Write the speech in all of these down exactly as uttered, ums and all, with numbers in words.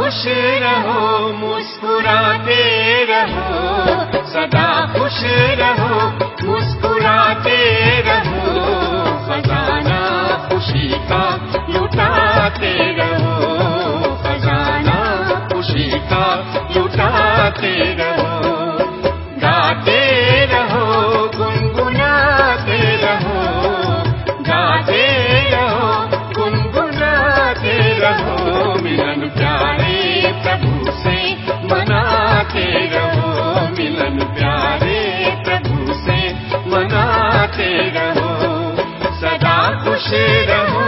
खुश रहो, मुस्कुराते रहो, सदा खुश रहो, मुस्कुराते रहो, खजाना खुशी का लुटाते रहो, खजाना खुशी का लुटाते रहो, गाते रहो, गुनगुनाते रहो, गाते रहो, गुनगुनाते रहो, मिलन प्यारे प्रभु से मनाते रहो, मिलन प्यारे प्रभु से मनाते रहो, सदा खुश रहो।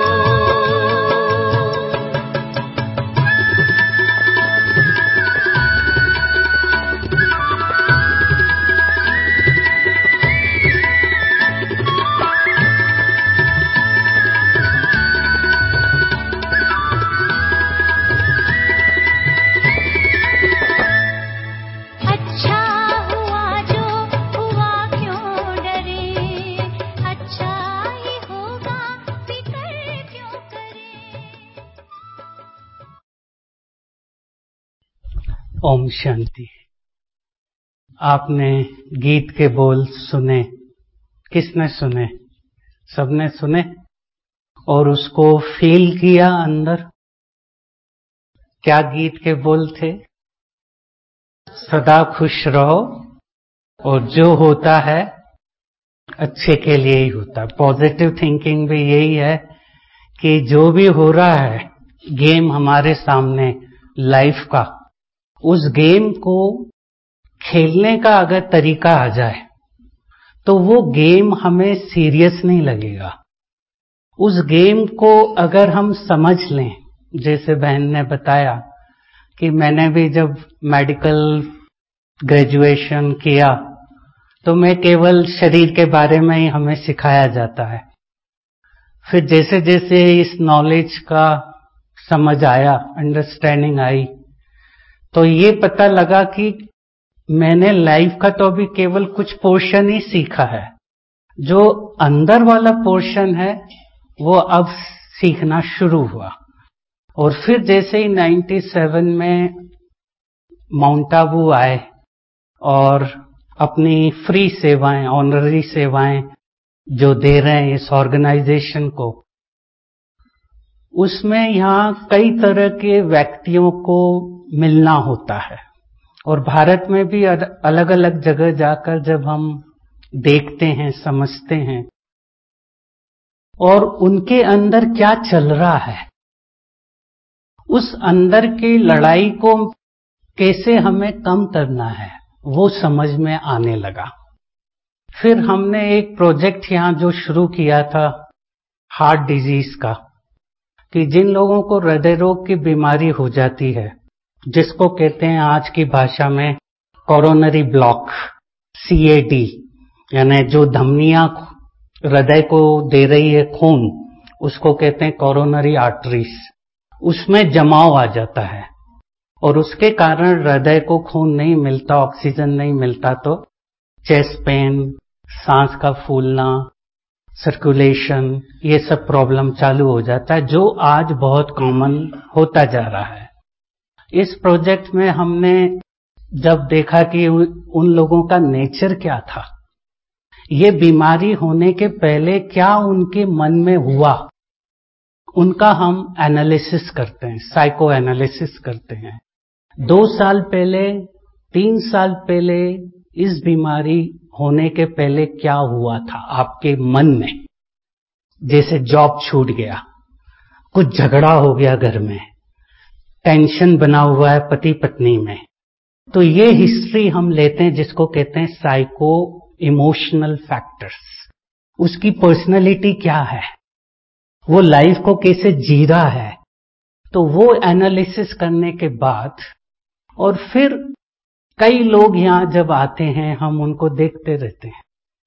ओम शांति। आपने गीत के बोल सुने, किसने सुने? सबने सुने और उसको फील किया अंदर। क्या गीत के बोल थे? सदा खुश रहो और जो होता है अच्छे के लिए ही होता है। पॉजिटिव थिंकिंग भी यही है कि जो भी हो रहा है गेम हमारे सामने लाइफ का, उस गेम को खेलने का अगर तरीका आ जाए तो वो गेम हमें सीरियस नहीं लगेगा। उस गेम को अगर हम समझ लें, जैसे बहन ने बताया कि मैंने भी जब मेडिकल ग्रेजुएशन किया तो मैं केवल शरीर के बारे में ही हमें सिखाया जाता है। फिर जैसे जैसे इस नॉलेज का समझ आया, अंडरस्टैंडिंग आई, तो ये पता लगा कि मैंने लाइफ का तो अभी केवल कुछ पोर्शन ही सीखा है, जो अंदर वाला पोर्शन है वो अब सीखना शुरू हुआ। और फिर जैसे ही सत्तानवे में माउंट आबू आए और अपनी फ्री सेवाएं, ऑनररी सेवाएं जो दे रहे हैं इस ऑर्गेनाइजेशन को, उसमें यहाँ कई तरह के व्यक्तियों को मिलना होता है। और भारत में भी अलग अलग जगह जाकर जब हम देखते हैं, समझते हैं और उनके अंदर क्या चल रहा है, उस अंदर की लड़ाई को कैसे हमें कम करना है, वो समझ में आने लगा। फिर हमने एक प्रोजेक्ट यहाँ जो शुरू किया था हार्ट डिजीज का, कि जिन लोगों को हृदय रोग की बीमारी हो जाती है, जिसको कहते हैं आज की भाषा में coronary block, C A D, यानी जो धमनियां हृदय को दे रही है खून, उसको कहते हैं कोरोनरी आर्टरीज, उसमें जमाव आ जाता है और उसके कारण हृदय को खून नहीं मिलता, ऑक्सीजन नहीं मिलता, तो चेस्ट पेन, सांस का फूलना, सर्कुलेशन, ये सब प्रॉब्लम चालू हो जाता है, जो आज बहुत कॉमन होता जा रहा है। इस प्रोजेक्ट में हमने जब देखा कि उन लोगों का नेचर क्या था, ये बीमारी होने के पहले क्या उनके मन में हुआ, उनका हम एनालिसिस करते हैं, साइको एनालिसिस करते हैं। दो साल पहले, तीन साल पहले इस बीमारी होने के पहले क्या हुआ था आपके मन में। जैसे जॉब छूट गया, कुछ झगड़ा हो गया घर में, टेंशन बना हुआ है पति पत्नी में, तो ये हिस्ट्री हम लेते हैं जिसको कहते हैं साइको इमोशनल फैक्टर्स। उसकी पर्सनैलिटी क्या है, वो लाइफ को कैसे जी रहा है, तो वो एनालिसिस करने के बाद, और फिर कई लोग यहाँ जब आते हैं हम उनको देखते रहते हैं,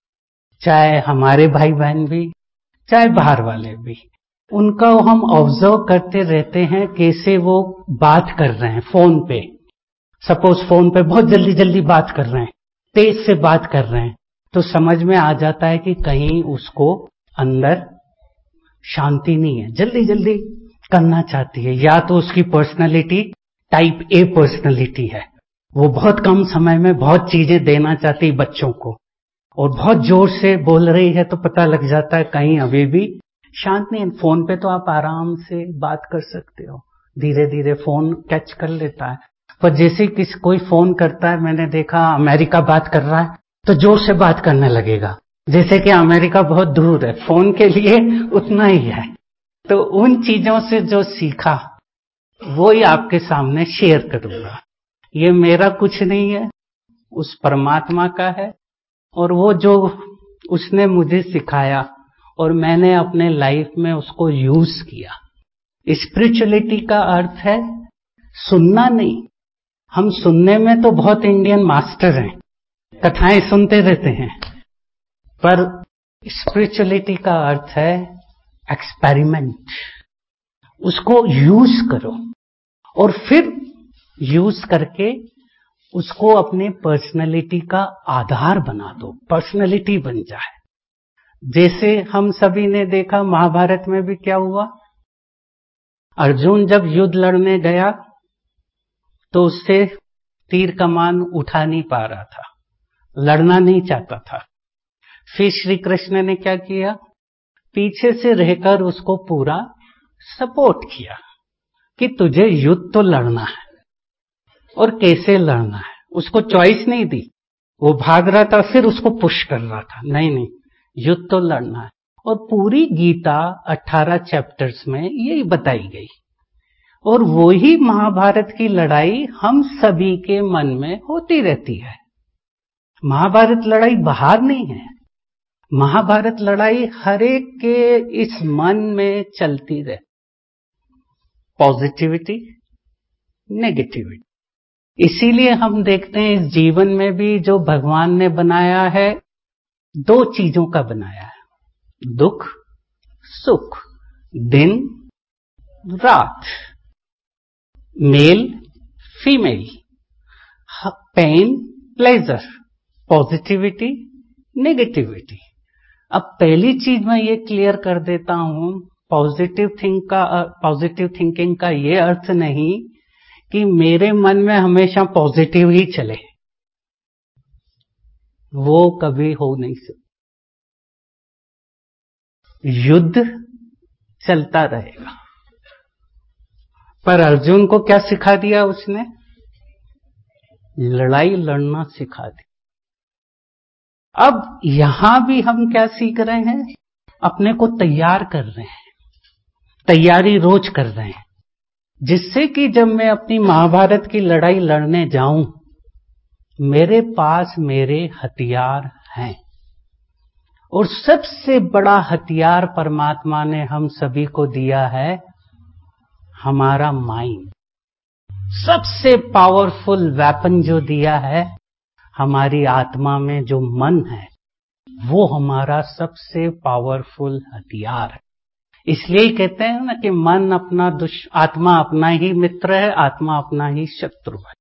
चाहे हमारे भाई बहन भी, चाहे बाहर वाले भी, उनका हम ऑब्जर्व करते रहते हैं कैसे वो बात कर रहे हैं फोन पे। सपोज फोन पे बहुत जल्दी जल्दी बात कर रहे हैं, तेज से बात कर रहे हैं, तो समझ में आ जाता है कि कहीं उसको अंदर शांति नहीं है, जल्दी जल्दी करना चाहती है, या तो उसकी पर्सनालिटी टाइप ए पर्सनैलिटी है। वो बहुत कम समय में बहुत चीजें देना चाहती बच्चों को, और बहुत जोर से बोल रही है तो पता लग जाता है कहीं अभी भी शांत नहीं। फोन पे तो आप आराम से बात कर सकते हो, धीरे धीरे फोन कैच कर लेता है। पर जैसे किसी कोई फोन करता है, मैंने देखा अमेरिका बात कर रहा है तो जोर से बात करने लगेगा, जैसे कि अमेरिका बहुत दूर है, फोन के लिए उतना ही है। तो उन चीजों से जो सीखा वो ही आपके सामने शेयर करूंगा। ये मेरा कुछ नहीं है, उस परमात्मा का है, और वो जो उसने मुझे सिखाया और मैंने अपने लाइफ में उसको यूज किया। स्पिरिचुअलिटी का अर्थ है सुनना नहीं। हम सुनने में तो बहुत इंडियन मास्टर हैं, कथाएं सुनते रहते हैं, पर स्पिरिचुअलिटी का अर्थ है एक्सपेरिमेंट। उसको यूज करो और फिर यूज करके उसको अपने पर्सनैलिटी का आधार बना दो, पर्सनैलिटी बन जाए। जैसे हम सभी ने देखा महाभारत में भी क्या हुआ, अर्जुन जब युद्ध लड़ने गया तो उससे तीर कमान उठा नहीं पा रहा था, लड़ना नहीं चाहता था। फिर श्री कृष्ण ने क्या किया, पीछे से रहकर उसको पूरा सपोर्ट किया कि तुझे युद्ध तो लड़ना है, और कैसे लड़ना है। उसको चॉइस नहीं दी, वो भाग रहा था फिर उसको पुश कर रहा था, नहीं नहीं युद्ध तो लड़ना है। और पूरी गीता अठारह चैप्टर्स में यही बताई गई, और वो ही महाभारत की लड़ाई हम सभी के मन में होती रहती है। महाभारत लड़ाई बाहर नहीं है, महाभारत लड़ाई हर एक के इस मन में चलती रहे। Positivity, negativity. इसीलिए हम देखते हैं इस जीवन में भी जो भगवान ने बनाया है, दो चीजों का बनाया है, दुख सुख, दिन रात, male female, pain pleasure, positivity negativity. अब पहली चीज मैं ये क्लियर कर देता हूं, पॉजिटिव थिंक का पॉजिटिव थिंकिंग का ये अर्थ नहीं कि मेरे मन में हमेशा पॉजिटिव ही चले, वो कभी हो नहीं सकता। युद्ध चलता रहेगा। पर अर्जुन को क्या सिखा दिया उसने, लड़ाई लड़ना सिखा दी। अब यहां भी हम क्या सीख रहे हैं, अपने को तैयार कर रहे हैं, तैयारी रोज कर रहे हैं, जिससे कि जब मैं अपनी महाभारत की लड़ाई लड़ने जाऊं, मेरे पास मेरे हथियार हैं। और सबसे बड़ा हथियार परमात्मा ने हम सभी को दिया है, हमारा माइंड। सबसे पावरफुल वेपन जो दिया है, हमारी आत्मा में जो मन है, वो हमारा सबसे पावरफुल हथियार है। इसलिए कहते हैं ना कि मन अपना दुश आत्मा अपना ही मित्र है, आत्मा अपना ही शत्रु है।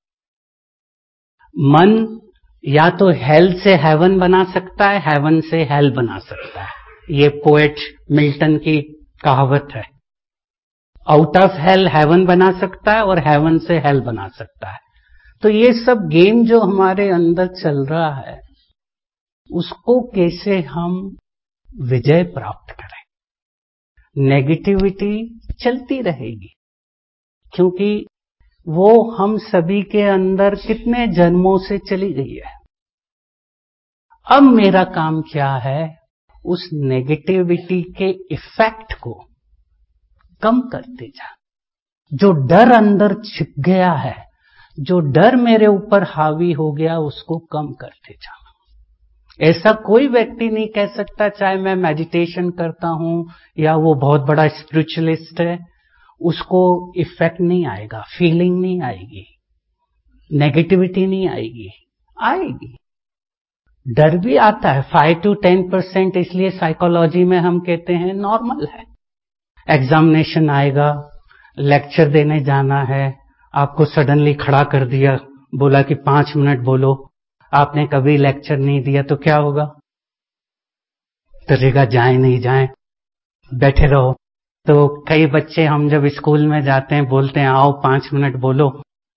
मन या तो हेल से हेवन बना सकता है, हेवन से हेल बना सकता है। ये पोएट मिल्टन की कहावत है। आउट ऑफ हेल हेवन बना सकता है और हेवन से हेल बना सकता है। तो ये सब गेम जो हमारे अंदर चल रहा है, उसको कैसे हम विजय प्राप्त करें। नेगेटिविटी चलती रहेगी, क्योंकि वो हम सभी के अंदर कितने जन्मों से चली गई है। अब मेरा काम क्या है, उस नेगेटिविटी के इफेक्ट को कम करते जा। जो डर अंदर छिप गया है, जो डर मेरे ऊपर हावी हो गया, उसको कम करते जा। ऐसा कोई व्यक्ति नहीं कह सकता, चाहे मैं मेडिटेशन करता हूं या वो बहुत बड़ा स्पिरिचुअलिस्ट है, उसको इफेक्ट नहीं आएगा, फीलिंग नहीं आएगी, नेगेटिविटी नहीं आएगी। आएगी, डर भी आता है, फाइव टू टेन परसेंट। इसलिए साइकोलॉजी में हम कहते हैं नॉर्मल है। एग्जामिनेशन आएगा, लेक्चर देने जाना है, आपको सडनली खड़ा कर दिया, बोला कि पांच मिनट बोलो, आपने कभी लेक्चर नहीं दिया तो क्या होगा, डरेगा, जाए नहीं जाए, बैठे रहो। तो कई बच्चे हम जब स्कूल में जाते हैं बोलते हैं आओ पांच मिनट बोलो,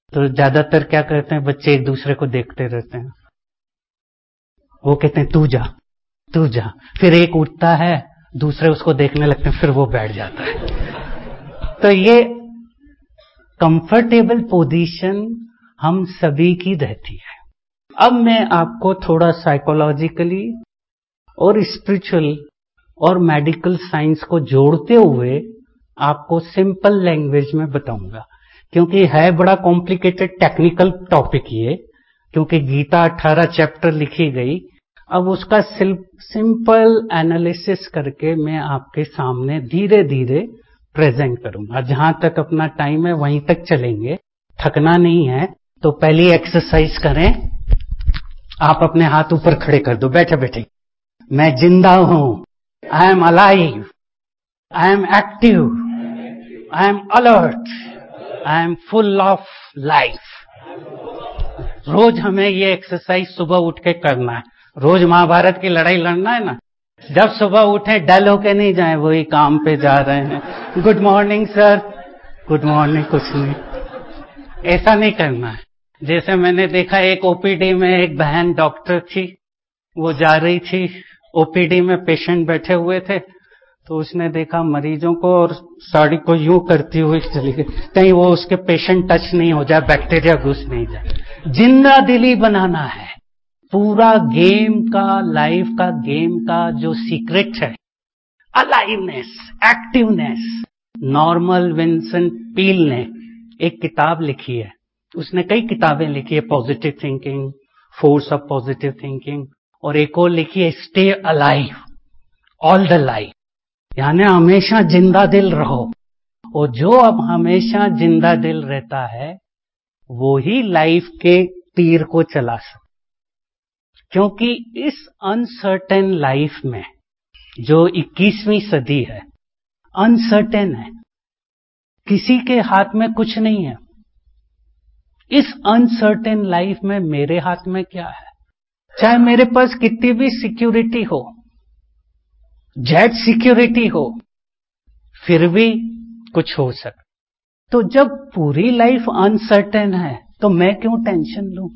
तो ज्यादातर क्या करते हैं बच्चे, एक दूसरे को देखते रहते हैं। वो कहते हैं तू जा तू जा, फिर एक उठता है, दूसरे उसको देखने लगते हैं, फिर वो बैठ जाता है। तो ये कंफर्टेबल पोजीशन हम सभी की रहती है। अब मैं आपको थोड़ा साइकोलॉजिकली और स्पिरिचुअल और मेडिकल साइंस को जोड़ते हुए आपको सिंपल लैंग्वेज में बताऊंगा, क्योंकि है बड़ा कॉम्प्लिकेटेड टेक्निकल टॉपिक ये, क्योंकि गीता अठारह चैप्टर लिखी गई। अब उसका सिंपल एनालिसिस करके मैं आपके सामने धीरे धीरे प्रेजेंट करूंगा। जहां तक अपना टाइम है वहीं तक चलेंगे, थकना नहीं है। तो पहली एक्सरसाइज करें, आप अपने हाथ ऊपर खड़े कर दो बैठे बैठे। मैं जिंदा हूं, I am alive, I am active, I am alert, I am full of life. रोज हमें ये एक्सरसाइज सुबह उठ के करना है। रोज महाभारत की लड़ाई लड़ना है ना, जब सुबह उठे डल होके नहीं जाए, वही काम पे जा रहे हैं, good morning sir, good morning, कुछ नहीं, ऐसा नहीं करना है। जैसे मैंने देखा एक ओपीडी में एक बहन डॉक्टर थी, वो जा रही थी ओपीडी में, पेशेंट बैठे हुए थे, तो उसने देखा मरीजों को और साड़ी को यूं करती हुई चली गई, कहीं वो उसके पेशेंट टच नहीं हो जाए, बैक्टीरिया घुस नहीं जाए। जिंदा दिली बनाना है। पूरा गेम का, लाइफ का गेम का जो सीक्रेट है, aliveness, activeness. Norman Vincent Peale ने एक किताब लिखी है, उसने कई किताबें लिखी है, positive thinking, force of positive thinking, और एक और लिखी है stay alive all the life, यानी हमेशा जिंदा दिल रहो। और जो अब हमेशा जिंदा दिल रहता है वो ही लाइफ के तीर को चला सकता, क्योंकि इस अनसर्टेन लाइफ में जो इक्कीसवीं सदी है, अनसर्टेन है, किसी के हाथ में कुछ नहीं है। इस अनसर्टेन लाइफ में मेरे हाथ में क्या है? चाहे मेरे पास कितनी भी सिक्योरिटी हो, जेट सिक्योरिटी हो, फिर भी कुछ हो सकता। तो जब पूरी लाइफ अनसर्टेन है तो मैं क्यों टेंशन लूं?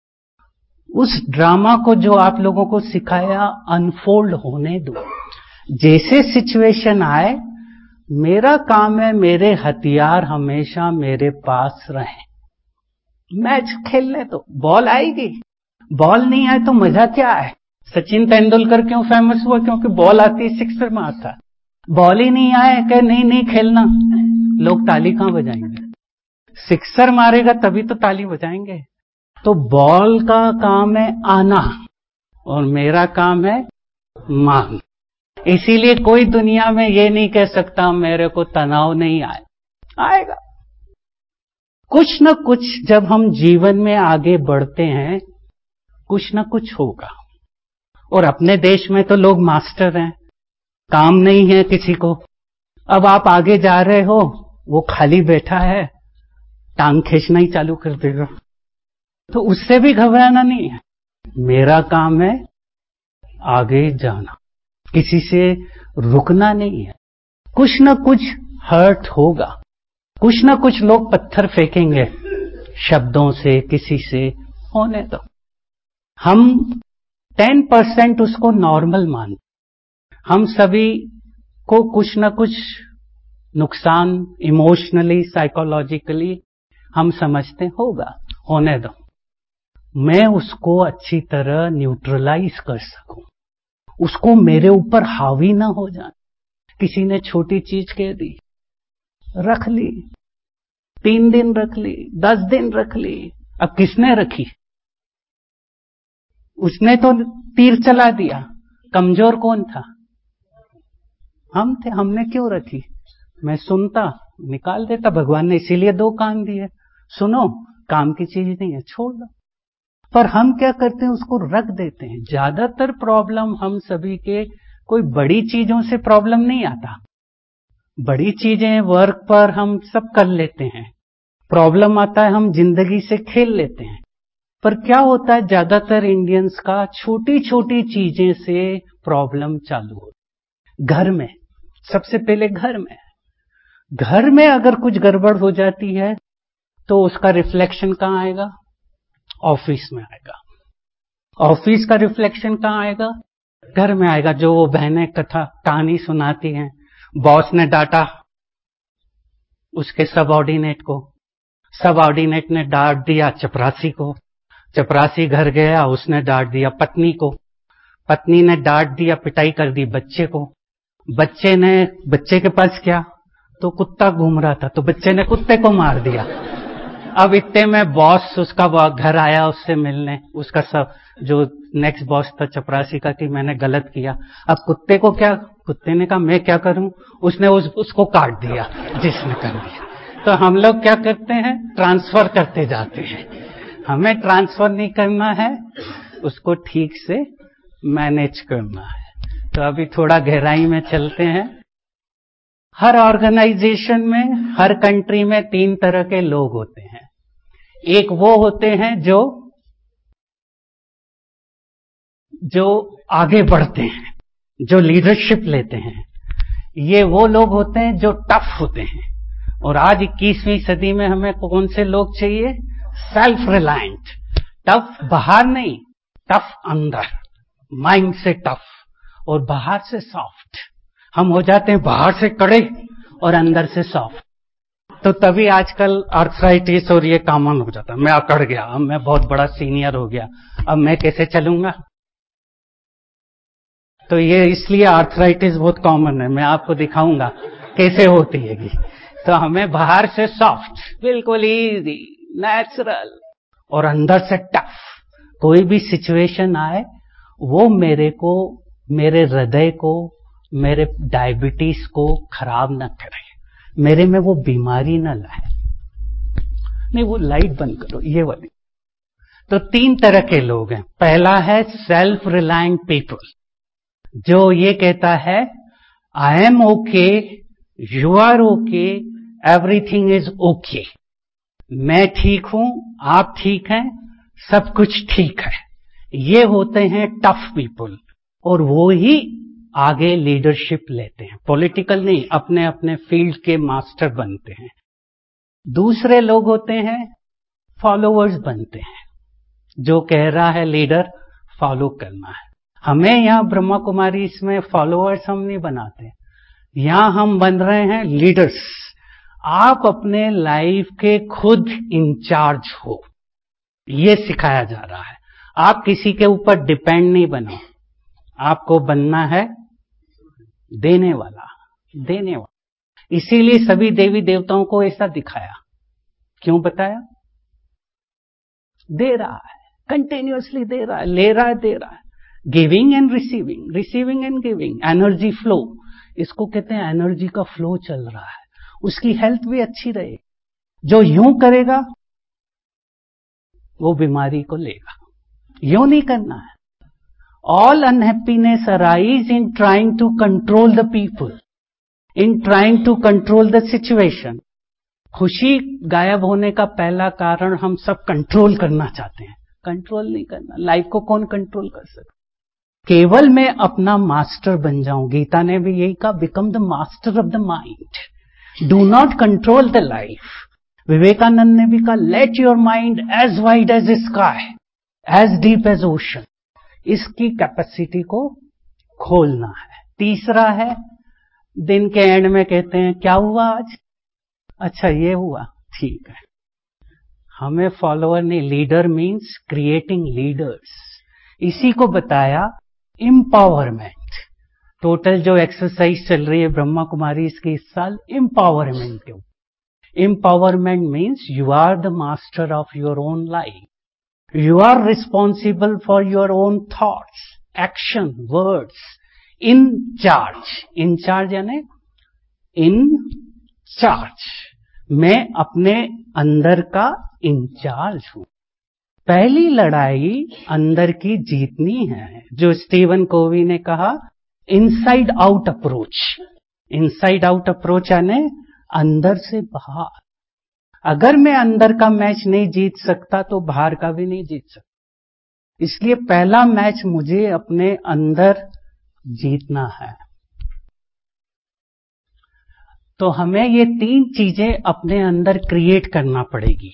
उस ड्रामा को जो आप लोगों को सिखाया अनफोल्ड होने दो। जैसे सिचुएशन आए, मेरा काम है मेरे हथियार हमेशा मेरे पास रहें। मैच खेलने दो, बॉल आएगी, बॉल नहीं आए तो मजा क्या है? सचिन तेंदुलकर क्यों फेमस हुआ? क्योंकि बॉल आती सिक्सर मारता। बॉल ही नहीं आए, कहे नहीं नहीं खेलना, लोग ताली कहां बजाएंगे? सिक्सर मारेगा तभी तो ताली बजाएंगे। तो बॉल का काम है आना और मेरा काम है मान। इसीलिए कोई दुनिया में ये नहीं कह सकता मेरे को तनाव नहीं आए, आएगा। कुछ न कुछ जब हम जीवन में आगे बढ़ते हैं, कुछ न कुछ होगा। और अपने देश में तो लोग मास्टर हैं, काम नहीं है किसी को। अब आप आगे जा रहे हो, वो खाली बैठा है, टांग खींचना ही चालू कर देगा, तो उससे भी घबराना नहीं है। मेरा काम है आगे जाना, किसी से रुकना नहीं है। कुछ न कुछ हर्ट होगा, कुछ न कुछ लोग पत्थर फेंकेंगे शब्दों से, किसी से, होने दो। हम टेन परसेंट उसको नॉर्मल मानते। हम सभी को कुछ न कुछ नुकसान इमोशनली, साइकोलॉजिकली हम समझते होगा, होने दो। मैं उसको अच्छी तरह न्यूट्रलाइज कर सकूं, उसको मेरे ऊपर हावी ना हो जाए। किसी ने छोटी चीज कह दी, रख ली, तीन दिन रख ली, दस दिन रख ली। अब किसने रखी? उसने तो तीर चला दिया। कमजोर कौन था? हम थे। हमने क्यों रखी? मैं सुनता, निकाल देता। भगवान ने इसीलिए दो कान दिए, सुनो, काम की चीज नहीं है, छोड़ दो। पर हम क्या करते हैं, उसको रख देते हैं। ज्यादातर प्रॉब्लम हम सभी के, कोई बड़ी चीजों से प्रॉब्लम नहीं आता। बड़ी चीजें वर्क पर हम सब कर लेते हैं, प्रॉब्लम आता है हम जिंदगी से खेल लेते हैं। पर क्या होता है, ज्यादातर इंडियंस का छोटी छोटी चीजें से प्रॉब्लम चालू होती। घर में, सबसे पहले घर में घर में अगर कुछ गड़बड़ हो जाती है तो उसका रिफ्लेक्शन कहाँ आएगा? ऑफिस में आएगा। ऑफिस का रिफ्लेक्शन कहाँ आएगा? घर में आएगा। जो वो बहनें कथा कहानी सुनाती हैं, बॉस ने डांटा उसके सबऑर्डिनेट को, सबऑर्डिनेट ने डांट दिया चपरासी को, चपरासी घर गया, उसने डांट दिया पत्नी को, पत्नी ने डांट दिया, पिटाई कर दी बच्चे को, बच्चे ने बच्चे के पास क्या, तो कुत्ता घूम रहा था, तो बच्चे ने कुत्ते को मार दिया। अब इतने में बॉस उसका घर आया उससे मिलने, उसका सब जो नेक्स्ट बॉस था चपरासी का, कि मैंने गलत किया। अब कुत्ते को क्या, कुत्ते ने कहा मैं क्या करूं, उसने उस, उसको काट दिया जिसने कर दिया। तो हम लोग क्या करते हैं, ट्रांसफर करते जाते हैं। हमें ट्रांसफर नहीं करना है, उसको ठीक से मैनेज करना है। तो अभी थोड़ा गहराई में चलते हैं। हर ऑर्गेनाइजेशन में, हर कंट्री में तीन तरह के लोग होते हैं। एक वो होते हैं जो जो आगे बढ़ते हैं, जो लीडरशिप लेते हैं। ये वो लोग होते हैं जो टफ होते हैं। और आज इक्कीसवीं सदी में हमें कौन से लोग चाहिए? Self reliant. टफ बाहर नहीं, टफ अंदर, माइंड से टफ और बाहर से सॉफ्ट। हम हो जाते हैं बाहर से कड़े और अंदर से सॉफ्ट। तो तभी आजकल आर्थराइटिस और ये कॉमन हो जाता है। मैं अकड़ गया, अब मैं बहुत बड़ा सीनियर हो गया, अब मैं कैसे चलूंगा। तो ये इसलिए आर्थराइटिस बहुत कॉमन है। मैं आपको दिखाऊंगा कैसे होती है। तो हमें बाहर से सॉफ्ट, बिल्कुल इजी, नेचुरल, और अंदर से टफ। कोई भी सिचुएशन आए वो मेरे को, मेरे हृदय को, मेरे डायबिटीज को खराब ना करे, मेरे में वो बीमारी ना लाए। नहीं, वो लाइट बंद करो, ये वाली। तो तीन तरह के लोग हैं। पहला है सेल्फ रिलायंट पीपल, जो ये कहता है I am okay, you are okay, everything is okay. मैं ठीक हूं, आप ठीक हैं, सब कुछ ठीक है। ये होते हैं टफ पीपल, और वो ही आगे लीडरशिप लेते हैं। पॉलिटिकल नहीं, अपने अपने फील्ड के मास्टर बनते हैं। दूसरे लोग होते हैं फॉलोअर्स बनते हैं, जो कह रहा है लीडर फॉलो करना है। हमें यहां ब्रह्मा कुमारी इसमें फॉलोअर्स हम नहीं बनाते, यहां हम बन रहे हैं लीडर्स। आप अपने लाइफ के खुद इंचार्ज हो, ये सिखाया जा रहा है। आप किसी के ऊपर डिपेंड नहीं बनो, आपको बनना है देने वाला, देने वाला। इसीलिए सभी देवी देवताओं को ऐसा दिखाया। क्यों बताया? दे रहा है, कंटिन्यूअसली दे रहा है, ले रहा है, दे रहा है। Giving and receiving, receiving and giving, energy flow, इसको कहते हैं एनर्जी का फ्लो चल रहा है। उसकी हेल्थ भी अच्छी रहे। जो यूं करेगा वो बीमारी को लेगा। यूं नहीं करना है। All unhappiness arise in trying to control the people, in trying to control the situation. खुशी गायब होने का पहला कारण हम सब कंट्रोल करना चाहते हैं। कंट्रोल नहीं करना। लाइफ को कौन कंट्रोल कर सकता? केवल मैं अपना मास्टर बन जाऊं। गीता ने भी यही कहा, become the master of the mind, do not control the life. Vivekananda ने भी कहा, let your mind as wide as sky, as deep as ocean. इसकी कैपेसिटी को खोलना है। तीसरा है, दिन के एंड में कहते हैं क्या हुआ आज? अच्छा ये हुआ, ठीक है। हमें फॉलोअर नहीं, लीडर मीन्स क्रिएटिंग लीडर्स। इसी को बताया एम्पावरमेंट। टोटल जो एक्सरसाइज चल रही है ब्रह्मा कुमारी इसकी इस साल एम्पावरमेंट के ऊपर। Empowerment means you are the master of your own life, you are responsible for your own thoughts, action, words, in charge. In charge यानी इन चार्ज। मैं अपने अंदर का इंचार्ज हूं। पहली लड़ाई अंदर की जीतनी है, जो स्टीवन कोवी ने कहा inside out approach. Inside out approach यानी अंदर से बाहर। अगर मैं अंदर का मैच नहीं जीत सकता तो बाहर का भी नहीं जीत सकता। इसलिए पहला मैच मुझे अपने अंदर जीतना है। तो हमें ये तीन चीजें अपने अंदर क्रिएट करना पड़ेगी।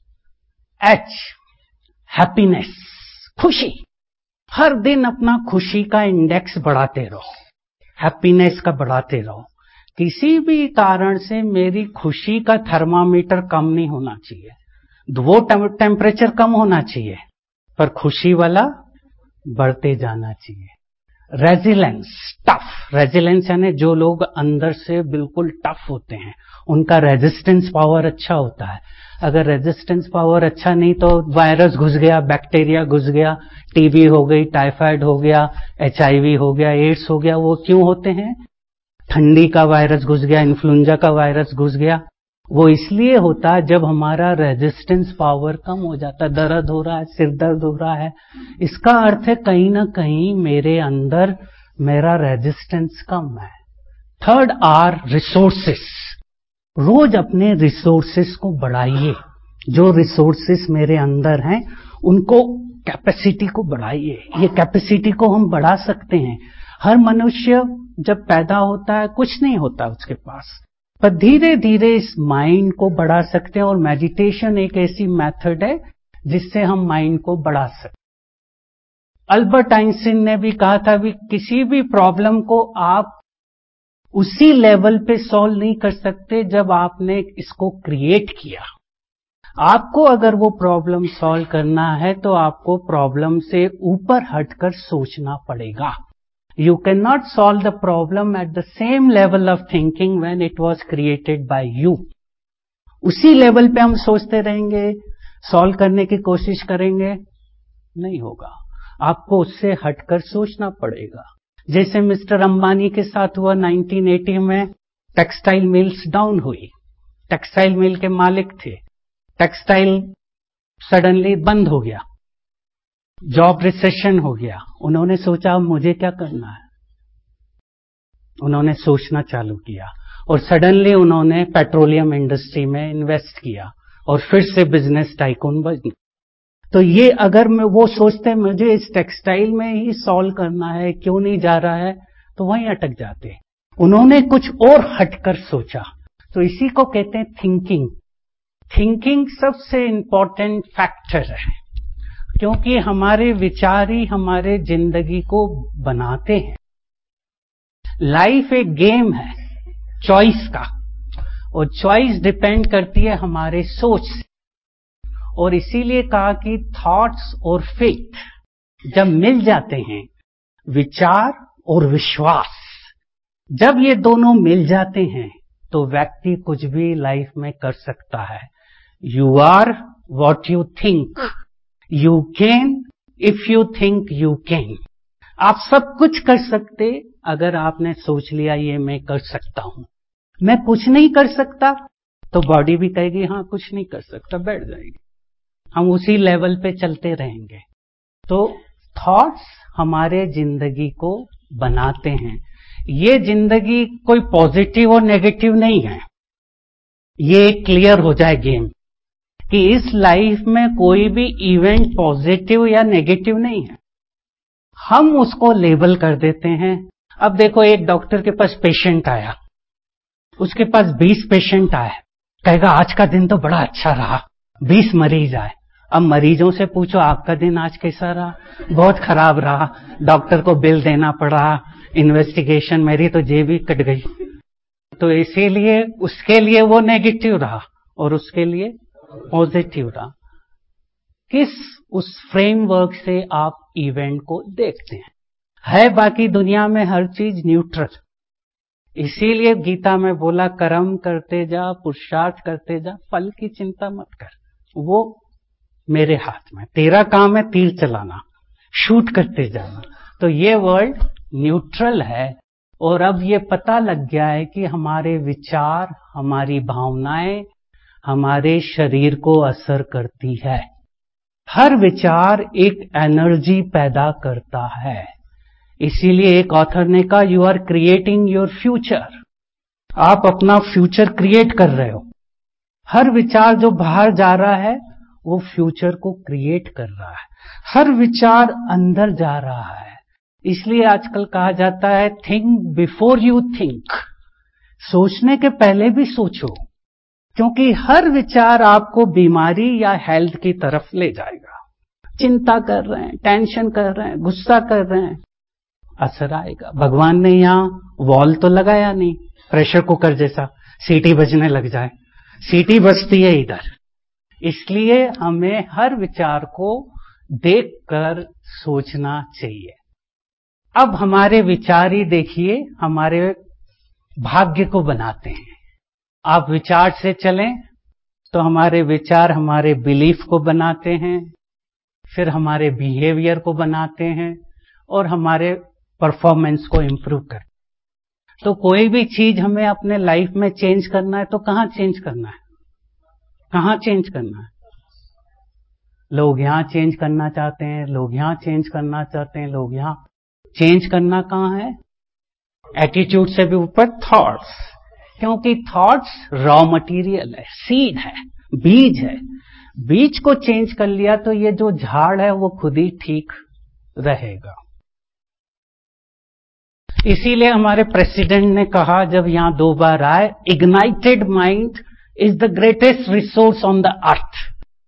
एच, हैप्पीनेस, खुशी। हर दिन अपना खुशी का इंडेक्स बढ़ाते रहो, हैप्पीनेस का बढ़ाते रहो। किसी भी कारण से मेरी खुशी का थर्मामीटर कम नहीं होना चाहिए। वो टेम्परेचर कम होना चाहिए, पर खुशी वाला बढ़ते जाना चाहिए। Resilience, tough. रेजिलेंस यानी जो लोग अंदर से बिल्कुल टफ होते हैं, उनका रेजिस्टेंस पावर अच्छा होता है। अगर रेजिस्टेंस पावर अच्छा नहीं तो वायरस घुस गया, बैक्टीरिया घुस गया, टीबी हो गई, टाइफाइड हो गया, एचआईवी हो गया, एड्स हो गया, वो क्यों होते हैं? ठंडी का वायरस घुस गया, इन्फ्लुएंजा का वायरस घुस गया। वो इसलिए होता है जब हमारा रेजिस्टेंस पावर कम हो जाता है। दर्द हो रहा है, सिर दर्द हो रहा है, इसका अर्थ है कहीं ना कहीं मेरे अंदर मेरा रेजिस्टेंस कम है। Third are resources. रोज अपने रिसोर्सेस को बढ़ाइए। जो रिसोर्सेस मेरे अंदर हैं उनको, कैपेसिटी को बढ़ाइए। ये कैपेसिटी को हम बढ़ा सकते हैं। हर मनुष्य जब पैदा होता है कुछ नहीं होता उसके पास, पर धीरे धीरे इस माइंड को बढ़ा सकते हैं। और मेडिटेशन एक ऐसी मेथड है जिससे हम माइंड को बढ़ा सकते हैं। अल्बर्ट आइंस्टीन ने भी कहा था कि किसी भी प्रॉब्लम को आप उसी लेवल पे सॉल्व नहीं कर सकते जब आपने इसको क्रिएट किया। आपको अगर वो प्रॉब्लम सॉल्व करना है तो आपको प्रॉब्लम से ऊपर हटकर सोचना पड़ेगा। You cannot solve the problem at the same level of thinking when it was created by you. उसी लेवल पे हम सोचते रहेंगे, सॉल्व करने की कोशिश करेंगे, नहीं होगा। आपको उससे हटकर सोचना पड़ेगा। जैसे मिस्टर अंबानी के साथ हुआ नाइनटीन एटी में, टेक्सटाइल मिल्स डाउन हुई। टेक्सटाइल मिल के मालिक थे, टेक्सटाइल सडनली बंद हो गया, जॉब रिसेशन हो गया। उन्होंने सोचा मुझे क्या करना है, उन्होंने सोचना चालू किया और सडनली उन्होंने पेट्रोलियम इंडस्ट्री में इन्वेस्ट किया और फिर से बिजनेस टाइकून बन। तो ये अगर मैं वो सोचते मुझे इस टेक्सटाइल में ही सॉल्व करना है, क्यों नहीं जा रहा है, तो वहीं अटक जाते। उन्होंने कुछ और हटकर सोचा। तो इसी को कहते हैं थिंकिंग। थिंकिंग सबसे इंपॉर्टेंट फैक्टर है, क्योंकि हमारे विचार ही हमारे जिंदगी को बनाते हैं। लाइफ एक गेम है चॉइस का, और चॉइस डिपेंड करती है हमारे सोच से। और इसीलिए कहा कि थॉट्स और फेथ जब मिल जाते हैं, विचार और विश्वास जब ये दोनों मिल जाते हैं, तो व्यक्ति कुछ भी लाइफ में कर सकता है। You are what you think, you can if you think you can. आप सब कुछ कर सकते अगर आपने सोच लिया ये मैं कर सकता हूं। मैं कुछ नहीं कर सकता तो बॉडी भी कहेगी हाँ कुछ नहीं कर सकता, बैठ जाएगी। हम उसी लेवल पे चलते रहेंगे। तो थॉट्स हमारे जिंदगी को बनाते हैं। ये जिंदगी कोई पॉजिटिव और नेगेटिव नहीं है। ये क्लियर हो जाए गेम कि इस लाइफ में कोई भी इवेंट पॉजिटिव या नेगेटिव नहीं है। हम उसको लेबल कर देते हैं। अब देखो, एक डॉक्टर के पास पेशेंट आया, उसके पास बीस पेशेंट आए, कहेगा आज का दिन तो बड़ा अच्छा रहा, बीस मरीज आए। अब मरीजों से पूछो आपका दिन आज कैसा रहा? बहुत खराब रहा, डॉक्टर को बिल देना पड़ा, इन्वेस्टिगेशन, मेरी तो जेब ही कट गई। तो इसीलिए उसके लिए वो नेगेटिव रहा और उसके लिए पॉजिटिव रहा। किस उस फ्रेमवर्क से आप इवेंट को देखते हैं? है बाकी दुनिया में हर चीज न्यूट्रल। इसीलिए गीता में बोला कर्म करते जा, पुरुषार्थ करते जा, फल की चिंता मत कर, वो मेरे हाथ में। तेरा काम है तीर चलाना, शूट करते जाना। तो ये वर्ल्ड न्यूट्रल है। और अब ये पता लग गया है कि हमारे विचार, हमारी भावनाएं हमारे शरीर को असर करती है। हर विचार एक एनर्जी पैदा करता है। इसीलिए एक ऑथर ने कहा you are creating your future. आप अपना फ्यूचर क्रिएट कर रहे हो। हर विचार जो बाहर जा रहा है वो फ्यूचर को क्रिएट कर रहा है। हर विचार अंदर जा रहा है। इसलिए आजकल कहा जाता है थिंक बिफोर यू थिंक। सोचने के पहले भी सोचो, क्योंकि हर विचार आपको बीमारी या हेल्थ की तरफ ले जाएगा। चिंता कर रहे हैं, टेंशन कर रहे हैं, गुस्सा कर रहे हैं, असर आएगा। भगवान ने यहां वॉल तो लगाया नहीं, प्रेशर कुकर जैसा सीटी बजने लग जाए, सीटी बजती है इधर। इसलिए हमें हर विचार को देखकर सोचना चाहिए। अब हमारे विचार ही देखिए हमारे भाग्य को बनाते हैं। आप विचार से चलें तो हमारे विचार हमारे बिलीफ को बनाते हैं, फिर हमारे बिहेवियर को बनाते हैं और हमारे परफॉर्मेंस को इम्प्रूव करते हैं। तो कोई भी चीज हमें अपने लाइफ में चेंज करना है तो कहां चेंज करना है? कहां चेंज करना है? लोग यहां चेंज करना चाहते हैं, लोग यहां चेंज करना चाहते हैं, लोग यहां चेंज करना कहां है? एटीट्यूड से भी ऊपर थॉट्स, क्योंकि थॉट्स रॉ मटेरियल है, सीड है, बीज है। बीज को चेंज कर लिया तो ये जो झाड़ है वो खुद ही ठीक रहेगा। इसीलिए हमारे प्रेसिडेंट ने कहा जब यहां दो बार आए, ignited mind is the greatest resource on the earth.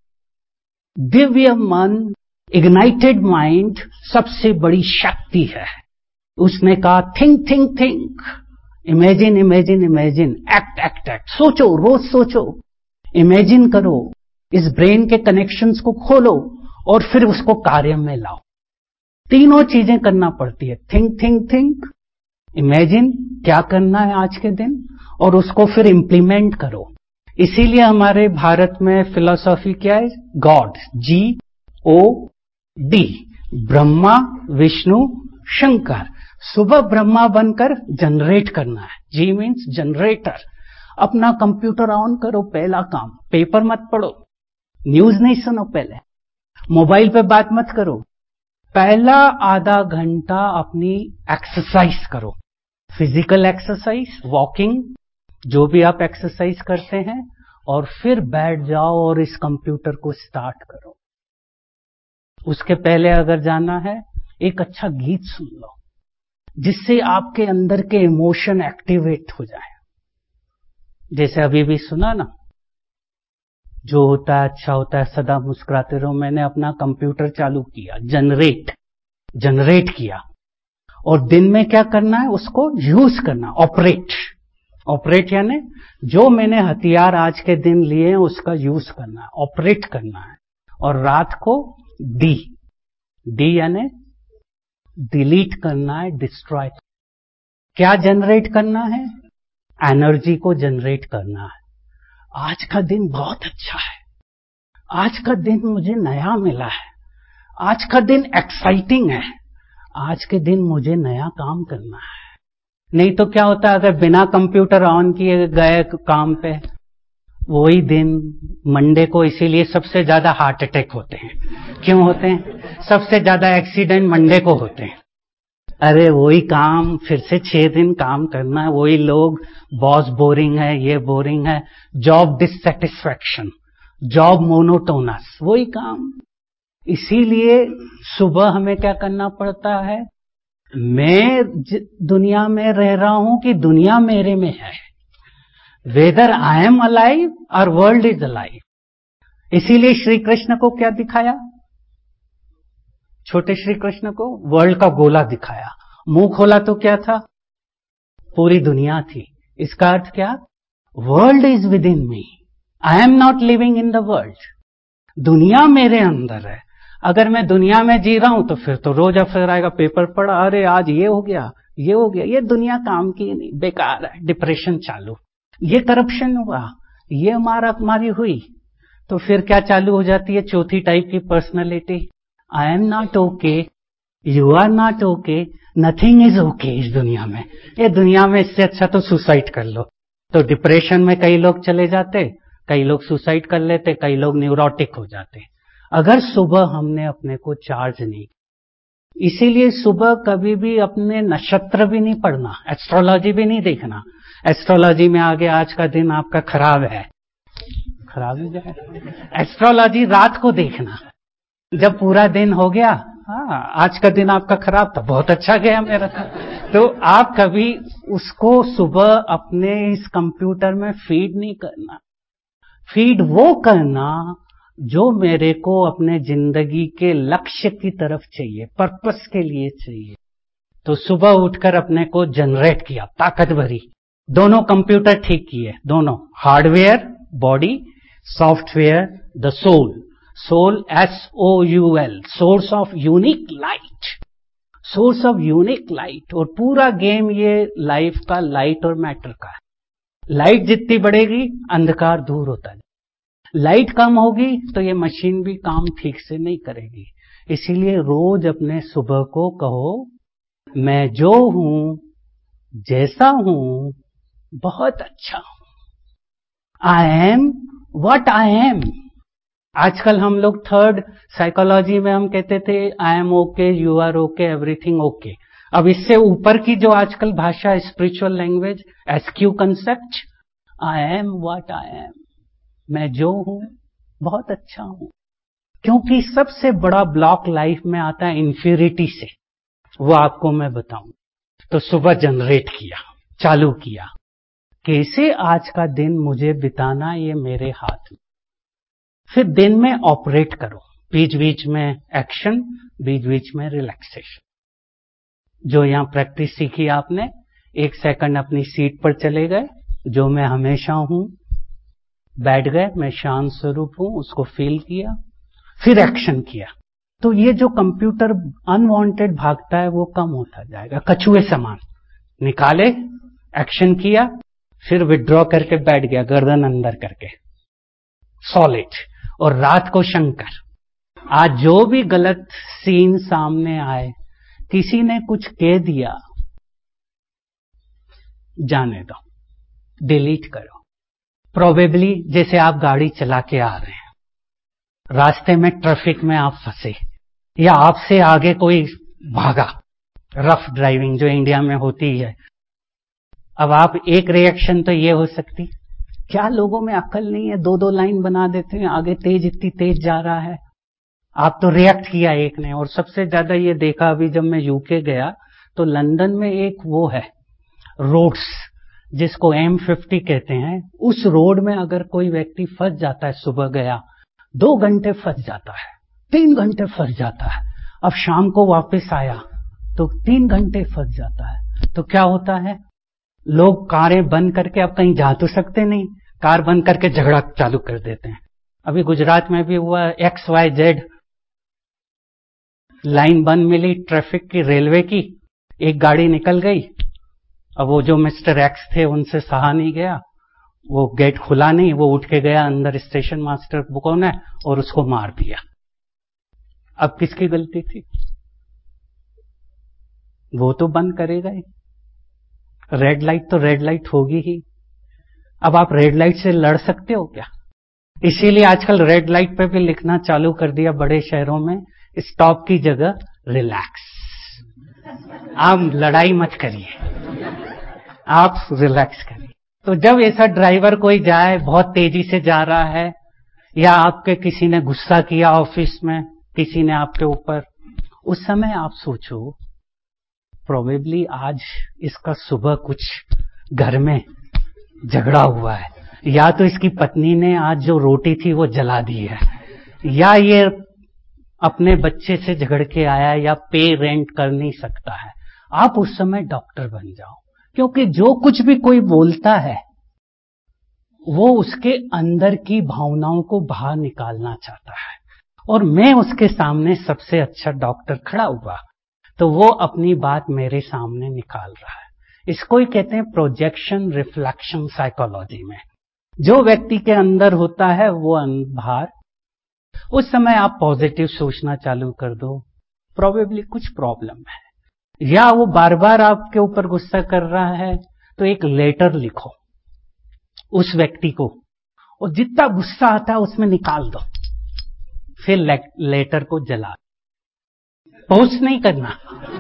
दिव्य मन, इग्नाइटेड माइंड सबसे बड़ी शक्ति है। उसने कहा think think think, imagine imagine imagine, act act act, सोचो, रोज सोचो, इमेजिन करो, इस ब्रेन के कनेक्शंस को खोलो और फिर उसको कार्य में लाओ। तीनों चीजें करना पड़ती है, थिंक थिंक थिंक, इमेजिन क्या करना है आज के दिन, और उसको फिर इंप्लीमेंट करो। इसीलिए हमारे भारत में फिलॉसफी क्या है? God, G O D, Brahma Vishnu Shankar. सुबह ब्रह्मा बनकर जनरेट करना है, जी मीन्स जनरेटर। अपना कंप्यूटर ऑन करो, पहला काम, पेपर मत पढ़ो, न्यूज नहीं सुनो, पहले मोबाइल पे बात मत करो, पहला आधा घंटा अपनी एक्सरसाइज करो, फिजिकल एक्सरसाइज, वॉकिंग, जो भी आप एक्सरसाइज करते हैं, और फिर बैठ जाओ और इस कंप्यूटर को स्टार्ट करो। उसके पहले अगर जाना है, एक अच्छा गीत सुन लो जिससे आपके अंदर के इमोशन एक्टिवेट हो जाए। जैसे अभी भी सुना ना, जो होता है अच्छा होता है, सदा मुस्कुराते रहो। मैंने अपना कंप्यूटर चालू किया, जनरेट जनरेट किया, और दिन में क्या करना है, उसको यूज करना, ऑपरेट। ऑपरेट यानी जो मैंने हथियार आज के दिन लिए हैं उसका यूज करना है, ऑपरेट करना है। और रात को डी डी यानी डिलीट करना है, डिस्ट्रॉय। क्या जनरेट करना है? एनर्जी को जनरेट करना है। आज का दिन बहुत अच्छा है, आज का दिन मुझे नया मिला है, आज का दिन एक्साइटिंग है, आज के दिन मुझे नया काम करना है। नहीं तो क्या होता है, अगर बिना कंप्यूटर ऑन किए गए काम पे, वही दिन मंडे को, इसीलिए सबसे ज्यादा हार्ट अटैक होते हैं। क्यों होते हैं? सबसे ज्यादा एक्सीडेंट मंडे को होते हैं। अरे वही काम, फिर से छह दिन काम करना है, वही लोग, बॉस बोरिंग है, ये बोरिंग है, जॉब डिससेटिस्फैक्शन, जॉब मोनोटोनस, वही काम। इसीलिए सुबह हमें क्या करना पड़ता है, मैं दुनिया में रह रहा हूं कि दुनिया मेरे में है, वेदर आई एम अलाइव और वर्ल्ड इज अलाइव। इसीलिए श्री कृष्ण को क्या दिखाया, छोटे श्री कृष्ण को वर्ल्ड का गोला दिखाया, मुंह खोला तो क्या था, पूरी दुनिया थी। इसका अर्थ क्या, world is within me, I am not living in the world, दुनिया मेरे अंदर है। अगर मैं दुनिया में जी रहा हूं तो फिर तो रोज अफसर आएगा, पेपर पढ़ा, अरे आज ये हो गया, ये हो गया, ये दुनिया काम की नहीं, बेकार है, डिप्रेशन चालू, ये करप्शन हुआ, ये मारा मारी हुई, तो फिर क्या चालू हो जाती है, चौथी टाइप की personality, I am not okay, you are not okay, nothing is okay इस दुनिया में। ये दुनिया में इससे अच्छा तो सुसाइड कर लो। तो डिप्रेशन में कई लोग चले जाते, कई लोग सुसाइड कर लेते, कई लोग न्यूरोटिक हो जाते, अगर सुबह हमने अपने को चार्ज नहीं। इसीलिए सुबह कभी भी अपने नक्षत्र भी नहीं पढ़ना, एस्ट्रोलॉजी भी नहीं देखना। एस्ट्रोलॉजी में आगे आज का दिन आपका खराब है, खराब ही जाए। एस्ट्रोलॉजी रात को देखना, जब पूरा दिन हो गया, हाँ, आज का दिन आपका खराब था, बहुत अच्छा गया मेरा था। तो आप कभी उसको सुबह अपने इस कंप्यूटर में फीड नहीं करना। फीड वो करना जो मेरे को अपने जिंदगी के लक्ष्य की तरफ चाहिए, पर्पस के लिए चाहिए। तो सुबह उठकर अपने को जनरेट किया, ताकत भरी, दोनों कंप्यूटर ठीक किए, दोनों hardware body, software the soul. Soul S O U L, source of unique light, source of unique light. और पूरा गेम ये लाइफ का लाइट और मैटर का है। लाइट जितनी बढ़ेगी अंधकार दूर होता है, लाइट कम होगी तो ये मशीन भी काम ठीक से नहीं करेगी। इसीलिए रोज अपने सुबह को कहो, मैं जो हूं, जैसा हूं, बहुत अच्छा हूं। I am what I am. आजकल हम लोग थर्ड साइकोलॉजी में हम कहते थे I am okay, you are okay, everything okay. अब इससे ऊपर की जो आजकल भाषा, spiritual language, SQ concept, I am what I am, मैं जो हूं बहुत अच्छा हूं। क्योंकि सबसे बड़ा ब्लॉक लाइफ में आता है इंफ्यूरिटी से, वो आपको मैं बताऊं। तो सुबह जनरेट किया, चालू किया, कैसे आज का दिन मुझे बिताना, ये मेरे हाथ में। फिर दिन में ऑपरेट करो, बीच बीच में एक्शन, बीच बीच में रिलैक्सेशन। जो यहां प्रैक्टिस सीखी आपने, एक सेकंड अपनी सीट पर चले गए, जो मैं हमेशा हूं, बैठ गए, मैं शांत स्वरूप हूं, उसको फील किया, फिर एक्शन किया। तो ये जो कंप्यूटर अनवांटेड भागता है वो कम होता जाएगा, कछुए समान। निकाले, एक्शन किया, फिर विड्रॉ करके बैठ गया, गर्दन अंदर करके, सॉलिड। और रात को शंकर। आज जो भी गलत सीन सामने आए, किसी ने कुछ कह दिया, जाने दो, डिलीट करो। प्रोबेबली जैसे आप गाड़ी चला के आ रहे हैं, रास्ते में ट्रैफिक में आप फंसे, या आपसे आगे कोई भागा, रफ ड्राइविंग जो इंडिया में होती है। अब आप एक रिएक्शन तो ये हो सकती, क्या लोगों में अक्ल नहीं है, दो दो लाइन बना देते हैं, आगे तेज इतनी तेज जा रहा है। आप तो रिएक्ट किया एक ने। और सबसे ज्यादा ये देखा अभी जब मैं यूके गया, तो लंदन में एक वो है रोड्स, जिसको एम फिफ्टी कहते हैं। उस रोड में अगर कोई व्यक्ति फंस जाता है, सुबह गया, दो घंटे फंस जाता है, तीन घंटे फंस जाता है। अब शाम को वापस आया तो तीन घंटे फंस जाता है। तो क्या होता है, लोग कारें बंद करके, अब कहीं जा तो सकते नहीं, कार बंद करके झगड़ा चालू कर देते हैं। अभी गुजरात में भी हुआ, एक्स वाई जेड लाइन बंद मिली ट्रैफिक की, रेलवे की, एक गाड़ी निकल गई। अब वो जो मिस्टर एक्स थे उनसे सहा नहीं गया, वो गेट खुला नहीं, वो उठ के गया अंदर, स्टेशन मास्टर कौन है, और उसको मार दिया। अब किसकी गलती थी? वो तो बंद करेगा ही, रेड लाइट तो रेड लाइट होगी ही। अब आप रेड लाइट से लड़ सकते हो क्या? इसीलिए आजकल रेड लाइट पे भी लिखना चालू कर दिया बड़े शहरों में, स्टॉप की जगह रिलैक्स। आप लड़ाई मत करिए, आप रिलैक्स करिए। तो जब ऐसा ड्राइवर कोई जाए, बहुत तेजी से जा रहा है, या आपके किसी ने गुस्सा किया ऑफिस में, किसी ने आपके ऊपर, उस समय आप सोचो, प्रोबेबली आज इसका सुबह कुछ घर में झगड़ा हुआ है, या तो इसकी पत्नी ने आज जो रोटी थी वो जला दी है, या ये अपने बच्चे से झगड़ के आया, या पे रेंट कर नहीं सकता है। आप उस समय डॉक्टर बन जाओ, क्योंकि जो कुछ भी कोई बोलता है वो उसके अंदर की भावनाओं को बाहर निकालना चाहता है। और मैं उसके सामने सबसे अच्छा डॉक्टर खड़ा हुआ, तो वो अपनी बात मेरे सामने निकाल रहा है। इसको ही कहते हैं प्रोजेक्शन रिफ्लेक्शन साइकोलॉजी में। जो व्यक्ति के अंदर होता है वो बाहर। उस समय आप पॉजिटिव सोचना चालू कर दो, प्रोबेबली कुछ प्रॉब्लम है, या वो बार बार आपके ऊपर गुस्सा कर रहा है, तो एक लेटर लिखो उस व्यक्ति को, और जितना गुस्सा आता है उसमें निकाल दो, फिर ले, लेटर को जला, पोस्ट नहीं करना।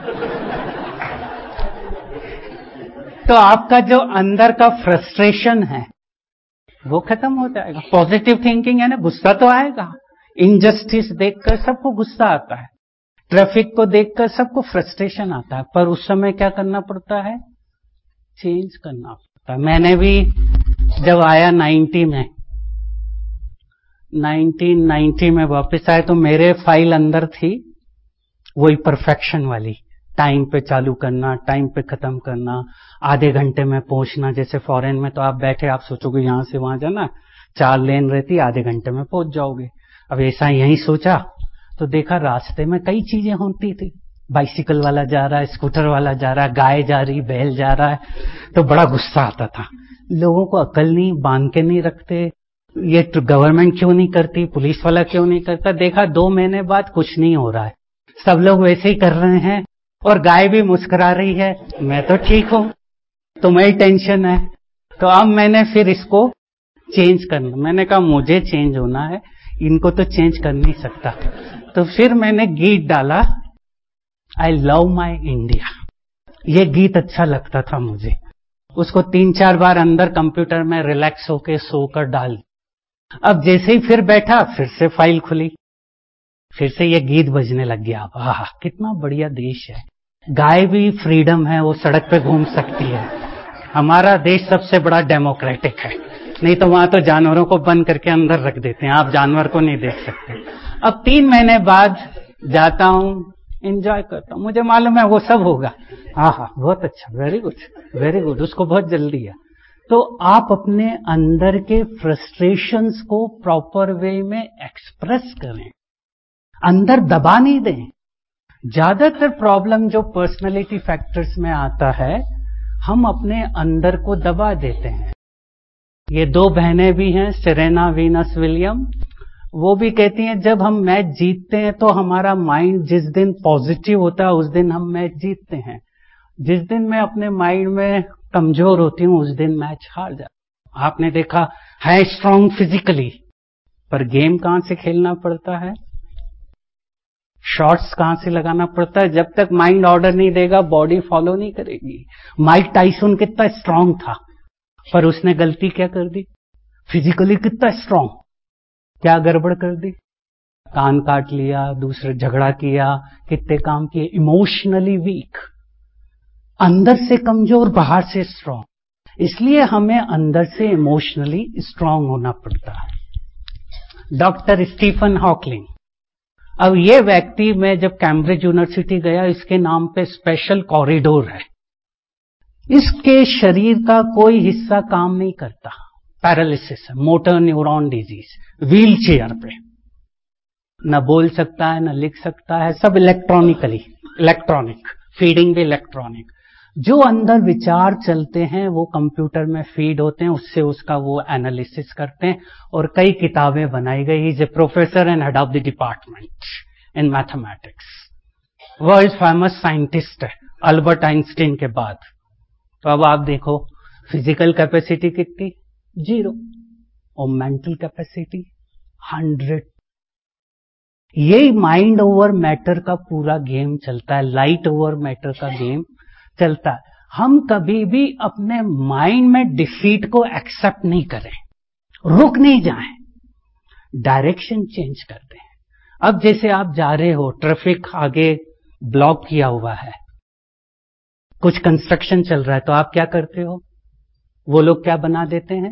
तो आपका जो अंदर का फ्रस्ट्रेशन है वो खत्म हो जाएगा। पॉजिटिव थिंकिंग है ना, गुस्सा तो आएगा, इनजस्टिस देखकर सबको गुस्सा आता है, ट्रैफिक को देखकर सबको फ्रस्ट्रेशन आता है, पर उस समय क्या करना पड़ता है? चेंज करना पड़ता है। मैंने भी जब आया नाइन्टी में नाइनटीन नाइन्टी में वापस आए तो मेरे फाइल अंदर थी वही परफेक्शन वाली, टाइम पे चालू करना, टाइम पे खत्म करना, आधे घंटे में पहुंचना। जैसे फॉरेन में तो आप बैठे, आप सोचोगे यहां से वहां जाना, चार लेन रहती, आधे घंटे में पहुंच जाओगे। अब ऐसा यही सोचा तो देखा रास्ते में कई चीजें होती थी, बाइसिकल वाला जा रहा है, स्कूटर वाला जा रहा है, गाय जा रही, बैल जा रहा है, तो बड़ा गुस्सा आता था। लोगों को अकल नहीं, बांध के नहीं रखते, ये तो गवर्नमेंट क्यों नहीं करती, पुलिस वाला क्यों नहीं करता। देखा दो महीने बाद कुछ नहीं हो रहा है, सब लोग वैसे ही कर रहे हैं और गाय भी मुस्कुरा रही है, मैं तो ठीक हूं, तुम्हें टेंशन है। तो अब मैंने फिर इसको चेंज करना, मैंने कहा मुझे चेंज होना है, इनको तो चेंज कर नहीं सकता। तो फिर मैंने गीत डाला, आई लव माई इंडिया। ये गीत अच्छा लगता था मुझे, उसको तीन चार बार अंदर कंप्यूटर में रिलैक्स होके सोकर डाल। अब जैसे ही फिर बैठा, फिर से फाइल खुली, फिर से ये गीत बजने लग गया। आह कितना बढ़िया देश है, गाय भी फ्रीडम है, वो सड़क पे घूम सकती है। हमारा देश सबसे बड़ा डेमोक्रेटिक है, नहीं तो वहां तो जानवरों को बंद करके अंदर रख देते हैं, आप जानवर को नहीं देख सकते। अब तीन महीने बाद जाता हूं, एंजॉय करता हूं, मुझे मालूम है वो सब होगा। हाँ हाँ बहुत अच्छा, वेरी गुड वेरी गुड, उसको बहुत जल्दी है। तो आप अपने अंदर के फ्रस्ट्रेशंस को प्रॉपर वे में एक्सप्रेस करें, अंदर दबा नहीं दें। ज्यादातर प्रॉब्लम जो पर्सनालिटी फैक्टर्स में आता है, हम अपने अंदर को दबा देते हैं। ये दो बहनें भी हैं, सेरेना वीनस विलियम, वो भी कहती हैं जब हम मैच जीतते हैं तो हमारा माइंड जिस दिन पॉजिटिव होता है उस दिन हम मैच जीतते हैं, जिस दिन मैं अपने माइंड में कमजोर होती हूं उस दिन मैच हार जाता। आपने देखा है स्ट्रांग फिजिकली, पर गेम कहां से खेलना पड़ता है, शॉट्स कहां से लगाना पड़ता है। जब तक माइंड ऑर्डर नहीं देगा बॉडी फॉलो नहीं करेगी। माइक टाइसन कितना स्ट्रांग था, पर उसने गलती क्या कर दी, फिजिकली कितना स्ट्रांग, क्या गड़बड़ कर दी, कान काट लिया, दूसरे झगड़ा किया, कितने काम किए। इमोशनली वीक, अंदर से कमजोर, बाहर से स्ट्रांग। इसलिए हमें अंदर से इमोशनली स्ट्रांग होना पड़ता है। डॉक्टर स्टीफन हॉकिंग, अब ये व्यक्ति, मैं जब कैम्ब्रिज यूनिवर्सिटी गया, इसके नाम पे स्पेशल कॉरिडोर है, इसके शरीर का कोई हिस्सा काम नहीं करता, पैरालिसिस है, motor neuron disease, wheelchair पे, न बोल सकता है न लिख सकता है, सब इलेक्ट्रॉनिकली, इलेक्ट्रॉनिक फीडिंग भी इलेक्ट्रॉनिक। जो अंदर विचार चलते हैं वो कंप्यूटर में फीड होते हैं, उससे उसका वो एनालिसिस करते हैं और कई किताबें बनाई गई। Is a professor and head of the department in mathematics, वो इज फेमस साइंटिस्ट है अल्बर्ट आइंस्टीन के बाद। तो अब आप देखो फिजिकल कैपेसिटी कितनी, जीरो, और मेंटल कैपेसिटी हंड्रेड। यही माइंड ओवर मैटर का पूरा गेम चलता है, लाइट ओवर मैटर का गेम चलता है। हम कभी भी अपने माइंड में डिफीट को एक्सेप्ट नहीं करें, रुक नहीं जाएं, डायरेक्शन चेंज कर दें। अब जैसे आप जा रहे हो, ट्रैफिक आगे ब्लॉक किया हुआ है, कुछ कंस्ट्रक्शन चल रहा है, तो आप क्या करते हो, वो लोग क्या बना देते हैं,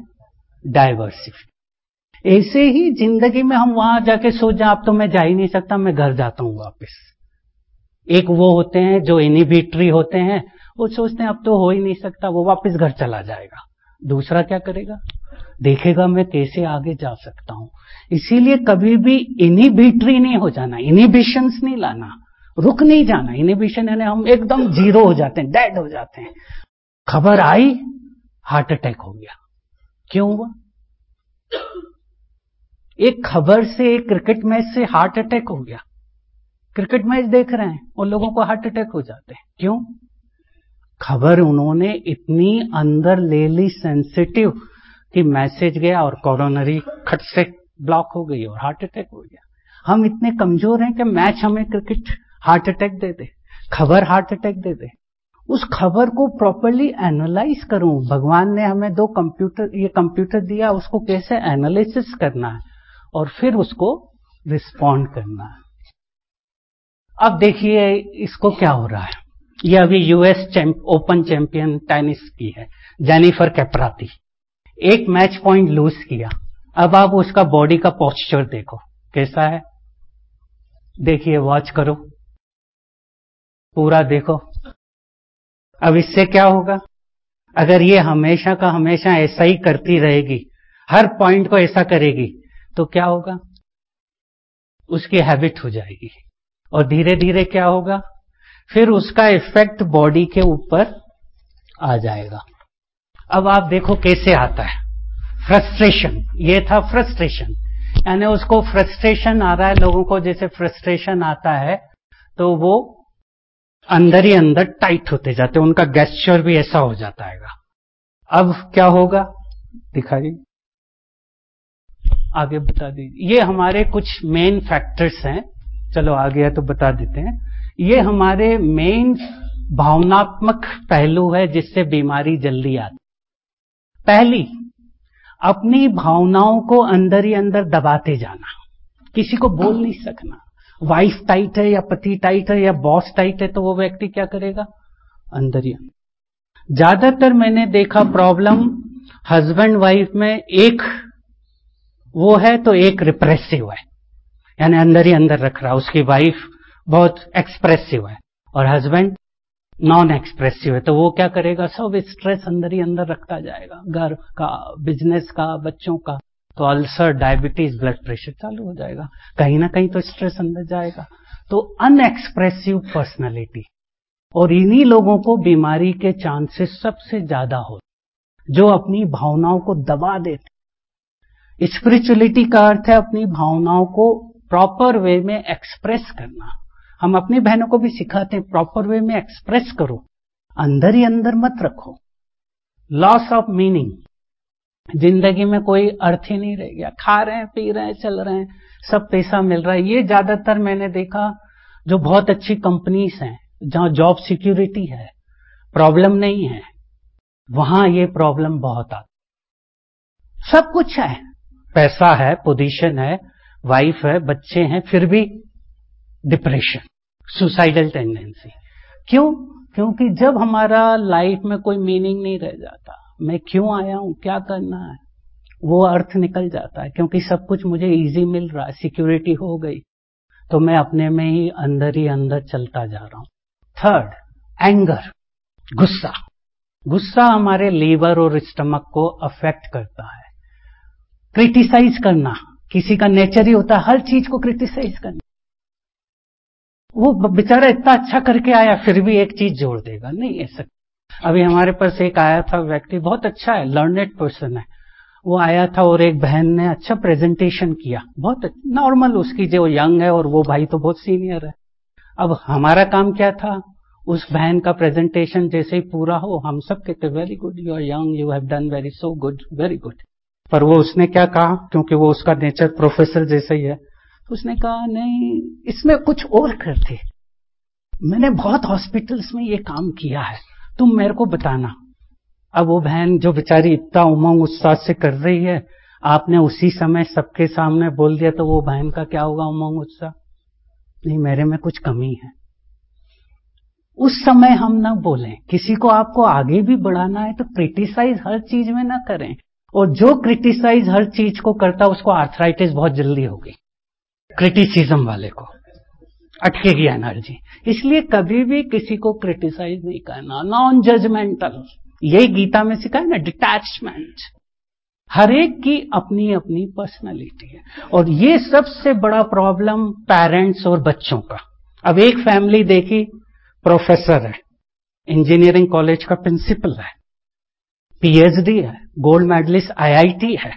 डाइवर्सिफाई। ऐसे ही जिंदगी में हम वहां जाके सोच जाए अब तो मैं जा ही नहीं सकता, मैं घर जाता हूं वापस। एक वो होते हैं जो इनहिबिटरी होते हैं, वो सोचते हैं अब तो हो ही नहीं सकता, वो वापस घर चला जाएगा। दूसरा क्या करेगा, देखेगा मैं कैसे आगे जा सकता हूं। इसीलिए कभी भी इनहिबिटरी नहीं हो जाना, इनहिबिशंस नहीं लाना, रुक नहीं जाना। इनहिबिशन यानी हम एकदम जीरो हो जाते हैं, डेड हो जाते हैं। खबर आई हार्ट अटैक हो गया, क्यों हुआ, एक खबर से, एक क्रिकेट मैच से हार्ट अटैक हो गया। क्रिकेट मैच देख रहे हैं और लोगों को हार्ट अटैक हो जाते हैं, क्यों, खबर उन्होंने इतनी अंदर ले ली सेंसिटिव कि मैसेज गया और कोरोनरी खट से ब्लॉक हो गई और हार्ट अटैक हो गया। हम इतने कमजोर हैं कि मैच हमें क्रिकेट हार्ट अटैक दे दे, खबर हार्ट अटैक दे दे। उस खबर को प्रॉपरली एनालाइज करूं। भगवान ने हमें दो कंप्यूटर, ये कंप्यूटर दिया, उसको कैसे एनालिसिस करना है और फिर उसको रिस्पॉन्ड करना है। अब देखिए इसको क्या हो रहा है। ये अभी US champ, open champion tennis की है जेनिफर कैपराती, एक मैच पॉइंट लूज किया। अब आप उसका बॉडी का पोस्चर देखो कैसा है, देखिए, वॉच करो, पूरा देखो। अब इससे क्या होगा, अगर ये हमेशा का हमेशा ऐसा ही करती रहेगी, हर पॉइंट को ऐसा करेगी, तो क्या होगा, उसकी हैबिट हो जाएगी और धीरे धीरे क्या होगा, फिर उसका इफेक्ट बॉडी के ऊपर आ जाएगा। अब आप देखो कैसे आता है, फ्रस्ट्रेशन, ये था फ्रस्ट्रेशन, यानी उसको फ्रस्ट्रेशन आ रहा है। लोगों को जैसे फ्रस्ट्रेशन आता है तो वो अंदर ही अंदर टाइट होते जाते, उनका गेस्चर भी ऐसा हो जाता है। अब क्या होगा, दिखाइए, आगे बता दीजिए। ये हमारे कुछ मेन फैक्टर्स हैं, चलो आगे है तो बता देते हैं। ये हमारे मेन भावनात्मक पहलू है जिससे बीमारी जल्दी आती। पहली, अपनी भावनाओं को अंदर ही अंदर दबाते जाना, किसी को बोल नहीं सकना। वाइफ टाइट है या पति टाइट है या बॉस टाइट है तो वो व्यक्ति क्या करेगा, अंदर ही अंदर। ज्यादातर मैंने देखा प्रॉब्लम हस्बैंड वाइफ में, एक वो है तो एक रिप्रेसिव है, यानी अंदर ही अंदर रख रहा। उसकी वाइफ बहुत एक्सप्रेसिव है और हस्बैंड नॉन एक्सप्रेसिव है, तो वो क्या करेगा, सब स्ट्रेस अंदर ही अंदर रखता जाएगा, घर का, बिजनेस का, बच्चों का, तो अल्सर, डायबिटीज, ब्लड प्रेशर चालू हो जाएगा, कहीं ना कहीं तो स्ट्रेस अंदर जाएगा। तो अनएक्सप्रेसिव पर्सनालिटी, और इन्हीं लोगों को बीमारी के चांसेस सबसे ज्यादा हो, जो अपनी भावनाओं को दबा देते। स्पिरिचुअलिटी का अर्थ है अपनी भावनाओं को प्रॉपर वे में एक्सप्रेस करना। हम अपनी बहनों को भी सिखाते हैं, प्रॉपर वे में एक्सप्रेस करो, अंदर ही अंदर मत रखो। लॉस ऑफ मीनिंग, जिंदगी में कोई अर्थ ही नहीं रह गया, खा रहे हैं, पी रहे हैं, चल रहे हैं, सब पैसा मिल रहा है। ये ज्यादातर मैंने देखा जो बहुत अच्छी कंपनीज हैं, जहां जॉब सिक्योरिटी है, प्रॉब्लम नहीं है, वहां ये प्रॉब्लम बहुत आती। सब कुछ है, पैसा है, पोजीशन है, वाइफ है, बच्चे हैं, फिर भी डिप्रेशन, सुसाइडल टेंडेंसी। क्यों? क्योंकि जब हमारा लाइफ में कोई मीनिंग नहीं रह जाता, मैं क्यों आया हूं, क्या करना है, वो अर्थ निकल जाता है। क्योंकि सब कुछ मुझे इजी मिल रहा है, सिक्योरिटी हो गई, तो मैं अपने में ही अंदर ही अंदर चलता जा रहा हूं। थर्ड, एंगर, गुस्सा। गुस्सा हमारे लीवर और स्टमक को अफेक्ट करता है। क्रिटिसाइज करना, किसी का नेचर ही होता है हर चीज को क्रिटिसाइज करना। वो बेचारा इतना अच्छा करके आया फिर भी एक चीज जोड़ देगा, नहीं ऐसा। अभी हमारे पास एक आया था व्यक्ति, बहुत अच्छा है, लर्नेड पर्सन है, वो आया था और एक बहन ने अच्छा प्रेजेंटेशन किया, बहुत नॉर्मल, उसकी जो यंग है और वो भाई तो बहुत सीनियर है। अब हमारा काम क्या था, उस बहन का प्रेजेंटेशन जैसे ही पूरा हो, हम सब कहते very good, you are young, you have done very so good, very good. पर वो उसने क्या कहा, क्योंकि वो उसका नेचर प्रोफेसर जैसे ही है, उसने कहा नहीं, इसमें कुछ और करते, मैंने बहुत हॉस्पिटल्स में ये काम किया है, तुम मेरे को बताना। अब वो बहन जो बेचारी इतना उमंग उत्साह से कर रही है, आपने उसी समय सबके सामने बोल दिया, तो वो बहन का क्या होगा उमंग उत्साह, नहीं मेरे में कुछ कमी है। उस समय हम ना बोलें। किसी को आपको आगे भी बढ़ाना है तो क्रिटिसाइज हर चीज में ना करें, और जो क्रिटिसाइज हर चीज को करता उसको आर्थराइटिस बहुत जल्दी होगी, क्रिटिसिज्म वाले को अटकेगी एनर्जी। इसलिए कभी भी किसी को क्रिटिसाइज नहीं करना, नॉन जजमेंटल, यही गीता में सिखाया ना, डिटैचमेंट। हर एक की अपनी अपनी पर्सनालिटी है, और ये सबसे बड़ा प्रॉब्लम पेरेंट्स और बच्चों का। अब एक फैमिली देखी, प्रोफेसर है, इंजीनियरिंग कॉलेज का प्रिंसिपल है, पीएचडी है, गोल्ड मेडलिस्ट आईआईटी है,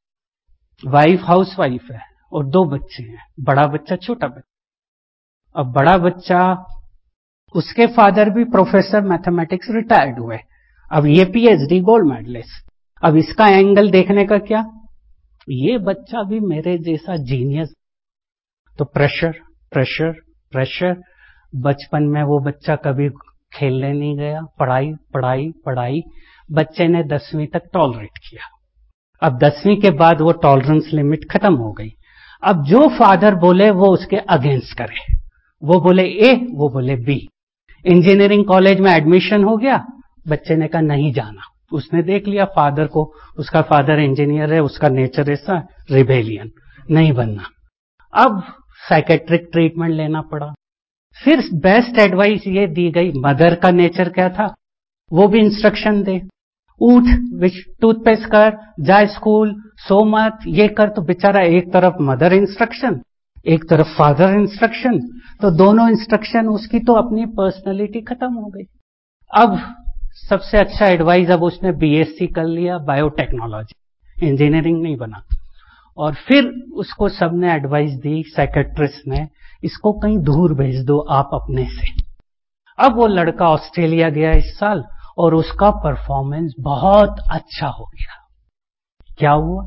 वाइफ हाउस वाइफ है और दो बच्चे हैं, बड़ा बच्चा छोटा बच्चा। अब बड़ा बच्चा, उसके फादर भी प्रोफेसर मैथमेटिक्स रिटायर्ड हुए, अब ये पीएचडी गोल्ड मेडलिस्ट। अब इसका एंगल देखने का क्या, ये बच्चा भी मेरे जैसा जीनियस, तो प्रेशर प्रेशर प्रेशर। बचपन में वो बच्चा कभी खेलने नहीं गया, पढ़ाई पढ़ाई पढ़ाई, बच्चे ने दसवीं तक टॉलरेट किया। अब दसवीं के बाद वो टॉलरेंस लिमिट खत्म हो गई, अब जो फादर बोले वो उसके अगेंस्ट करे, वो बोले ए, वो बोले बी। इंजीनियरिंग कॉलेज में एडमिशन हो गया, बच्चे ने कहा नहीं जाना। उसने देख लिया फादर को, उसका फादर इंजीनियर है, उसका नेचर ऐसा, रिबेलियन, नहीं बनना। अब साइकेट्रिक ट्रीटमेंट लेना पड़ा। फिर बेस्ट एडवाइस ये दी गई, मदर का नेचर क्या था, वो भी इंस्ट्रक्शन दे, उठ, विच टूथपेस्ट कर, जा स्कूल, सो मत, ये कर। तो बेचारा एक तरफ मदर इंस्ट्रक्शन, एक तरफ फादर इंस्ट्रक्शन, तो दोनों इंस्ट्रक्शन, उसकी तो अपनी पर्सनैलिटी खत्म हो गई। अब सबसे अच्छा एडवाइस, अब उसने बीएससी कर लिया बायोटेक्नोलॉजी, इंजीनियरिंग नहीं बना। और फिर उसको सबने एडवाइस दी, साइकेट्रिस्ट ने, इसको कहीं दूर भेज दो आप अपने से। अब वो लड़का ऑस्ट्रेलिया गया इस साल और उसका परफॉर्मेंस बहुत अच्छा हो गया। क्या हुआ?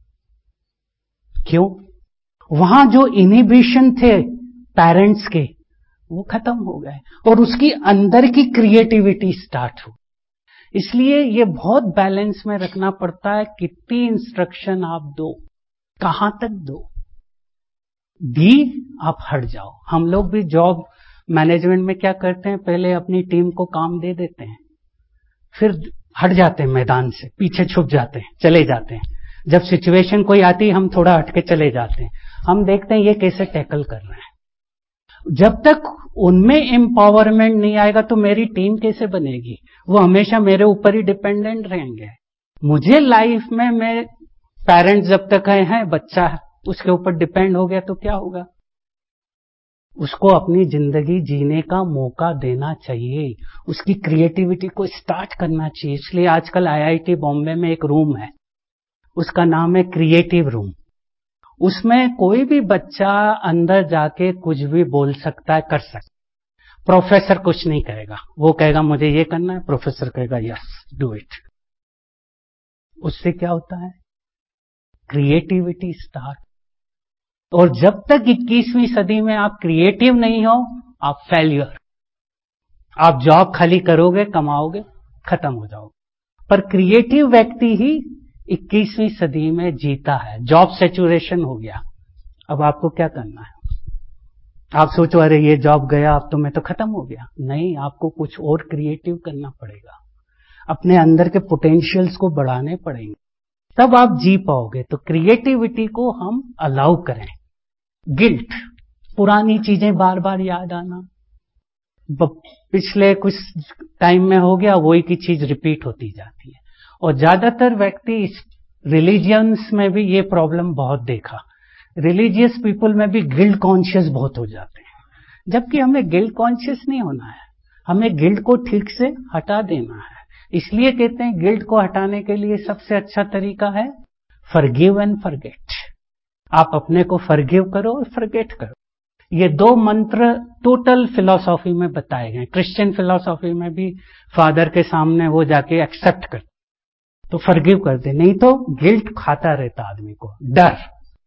क्यों? वहां जो इनहिबिशन थे पेरेंट्स के, वो खत्म हो गए और उसकी अंदर की क्रिएटिविटी स्टार्ट हो। इसलिए ये बहुत बैलेंस में रखना पड़ता है, कितनी इंस्ट्रक्शन आप दो, कहां तक दो। दी, आप हट जाओ। हम लोग भी जॉब मैनेजमेंट में क्या करते हैं, पहले अपनी टीम को काम दे देते हैं, फिर हट जाते हैं मैदान से, पीछे छुप जाते हैं, चले जाते हैं। जब सिचुएशन कोई आती है हम थोड़ा हटके चले जाते हैं, हम देखते हैं ये कैसे टैकल कर रहे हैं। जब तक उनमें एम्पावरमेंट नहीं आएगा तो मेरी टीम कैसे बनेगी? वो हमेशा मेरे ऊपर ही डिपेंडेंट रहेंगे। मुझे लाइफ में, मैं पेरेंट्स जब तक हैं, बच्चा उसके ऊपर डिपेंड हो गया तो क्या होगा? उसको अपनी जिंदगी जीने का मौका देना चाहिए, उसकी क्रिएटिविटी को स्टार्ट करना चाहिए। इसलिए आजकल आईआईटी बॉम्बे में एक रूम है, उसका नाम है क्रिएटिव रूम। उसमें कोई भी बच्चा अंदर जाके कुछ भी बोल सकता है, कर सकता है। प्रोफेसर कुछ नहीं कहेगा, वो कहेगा मुझे ये करना है, प्रोफेसर कहेगा यस डू इट। उससे क्या होता है? Creativity start. और जब तक इक्कीसवीं सदी में आप क्रिएटिव नहीं हो, आप फेल्यूर। आप जॉब खाली करोगे, कमाओगे, खत्म हो जाओगे। पर क्रिएटिव व्यक्ति ही इक्कीसवीं सदी में जीता है। जॉब सैचुरेशन हो गया, अब आपको क्या करना है? आप सोचो अरे ये जॉब गया, अब तो मैं तो खत्म हो गया। नहीं, आपको कुछ और क्रिएटिव करना पड़ेगा, अपने अंदर के पोटेंशियल्स को बढ़ाने पड़ेंगे, तब आप जी पाओगे। तो क्रिएटिविटी को हम अलाउ करें। गिल्ट, पुरानी चीजें बार बार याद आना, पिछले कुछ टाइम में हो गया, वही की चीज रिपीट होती जाती है। और ज्यादातर व्यक्ति, रिलीजियंस में भी ये प्रॉब्लम बहुत देखा, रिलीजियस पीपल में भी गिल्ट कॉन्शियस बहुत हो जाते हैं, जबकि हमें गिल्ट कॉन्शियस नहीं होना है, हमें गिल्ट को ठीक से हटा देना है। इसलिए कहते हैं गिल्ट को हटाने के लिए सबसे अच्छा तरीका है फॉरगिव एंड फॉरगेट। आप अपने को फॉरगिव करो और फॉरगेट करो। ये दो मंत्र टोटल फिलॉसॉफी में बताए गए। क्रिश्चियन फिलॉसॉफी में भी फादर के सामने वो जाके एक्सेप्ट कर, तो फॉरगिव कर दे, नहीं तो गिल्ट खाता रहता आदमी को। डर,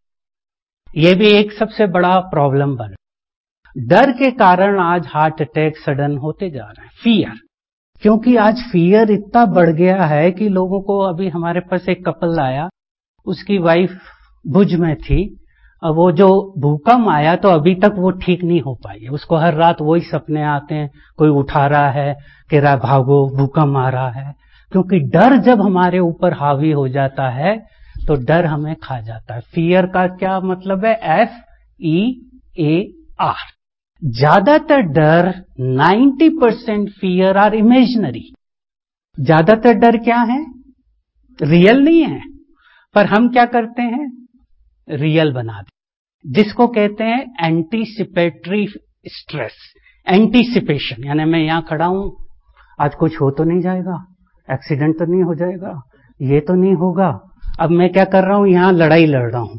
ये भी एक सबसे बड़ा प्रॉब्लम बन। डर के कारण आज हार्ट अटैक सडन होते जा रहे हैं। फियर, क्योंकि आज फियर इतना बढ़ गया है कि लोगों को, अभी हमारे पास एक कपल आया, उसकी वाइफ भुज में थी, अब वो जो भूकंप आया तो अभी तक वो ठीक नहीं हो पाई है। उसको हर रात वही सपने आते हैं, कोई उठा रहा है, कह रहा भागो भूकंप आ रहा है। क्योंकि डर जब हमारे ऊपर हावी हो जाता है तो डर हमें खा जाता है। फियर का क्या मतलब है? F E A R. ज्यादातर डर, नब्बे परसेंट फियर आर इमेजिनरी। ज्यादातर डर क्या है? रियल नहीं है, पर हम क्या करते हैं? रियल बना दे, जिसको कहते हैं एंटीसिपेटरी स्ट्रेस। एंटीसिपेशन यानी मैं यहां खड़ा हूं, आज कुछ हो तो नहीं जाएगा, एक्सीडेंट तो नहीं हो जाएगा, ये तो नहीं होगा। अब मैं क्या कर रहा हूं? यहां लड़ाई लड़ रहा हूं।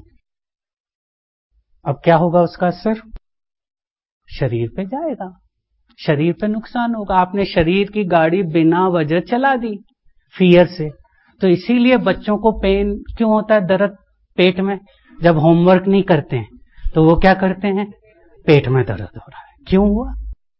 अब क्या होगा उसका असर? शरीर पे जाएगा, शरीर पे नुकसान होगा। आपने शरीर की गाड़ी बिना वजह चला दी फियर से। तो इसीलिए बच्चों को पेन क्यों होता है, दर्द पेट में? जब होमवर्क नहीं करते हैं तो वो क्या करते हैं? पेट में दर्द हो रहा है। क्यों हुआ?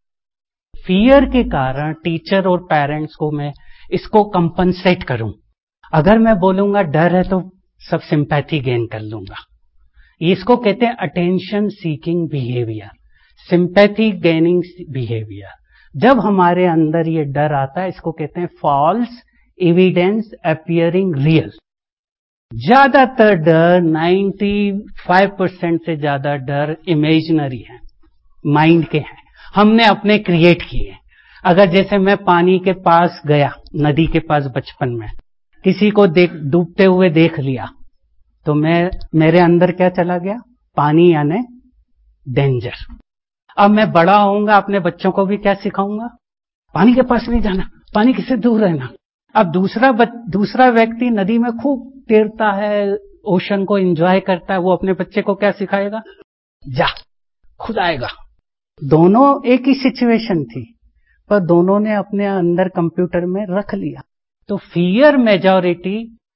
फियर के कारण टीचर और पेरेंट्स को मैं इसको कंपनसेट करूं। अगर मैं बोलूंगा डर है तो सब सिंपैथी गेन कर लूंगा। इसको कहते हैं attention seeking behaviour. Sympathy gaining behaviour. जब हमारे अंदर ये डर आता है, इसको कहते हैं फॉल्स एविडेंस अपियरिंग रियल। ज्यादातर डर पचानवे परसेंट से ज्यादा डर इमेजिनरी है, माइंड के हैं, हमने अपने क्रिएट किए। अगर जैसे मैं पानी के पास गया, नदी के पास बचपन में, किसी को देख डूबते हुए देख लिया, तो मैं मेरे अंदर क्या चला गया? पानी यानी डेंजर। अब मैं बड़ा होऊंगा, अपने बच्चों को भी क्या सिखाऊंगा? पानी के पास नहीं जाना, पानी से दूर रहना। अब दूसरा बच, दूसरा व्यक्ति नदी में खूब तैरता है, ओशन को एंजॉय करता है, वो अपने बच्चे को क्या सिखाएगा? जा, खुद आएगा। दोनों एक ही सिचुएशन थी, पर दोनों ने अपने अंदर कंप्यूटर में रख लिया। तो फियर मेजॉरिटी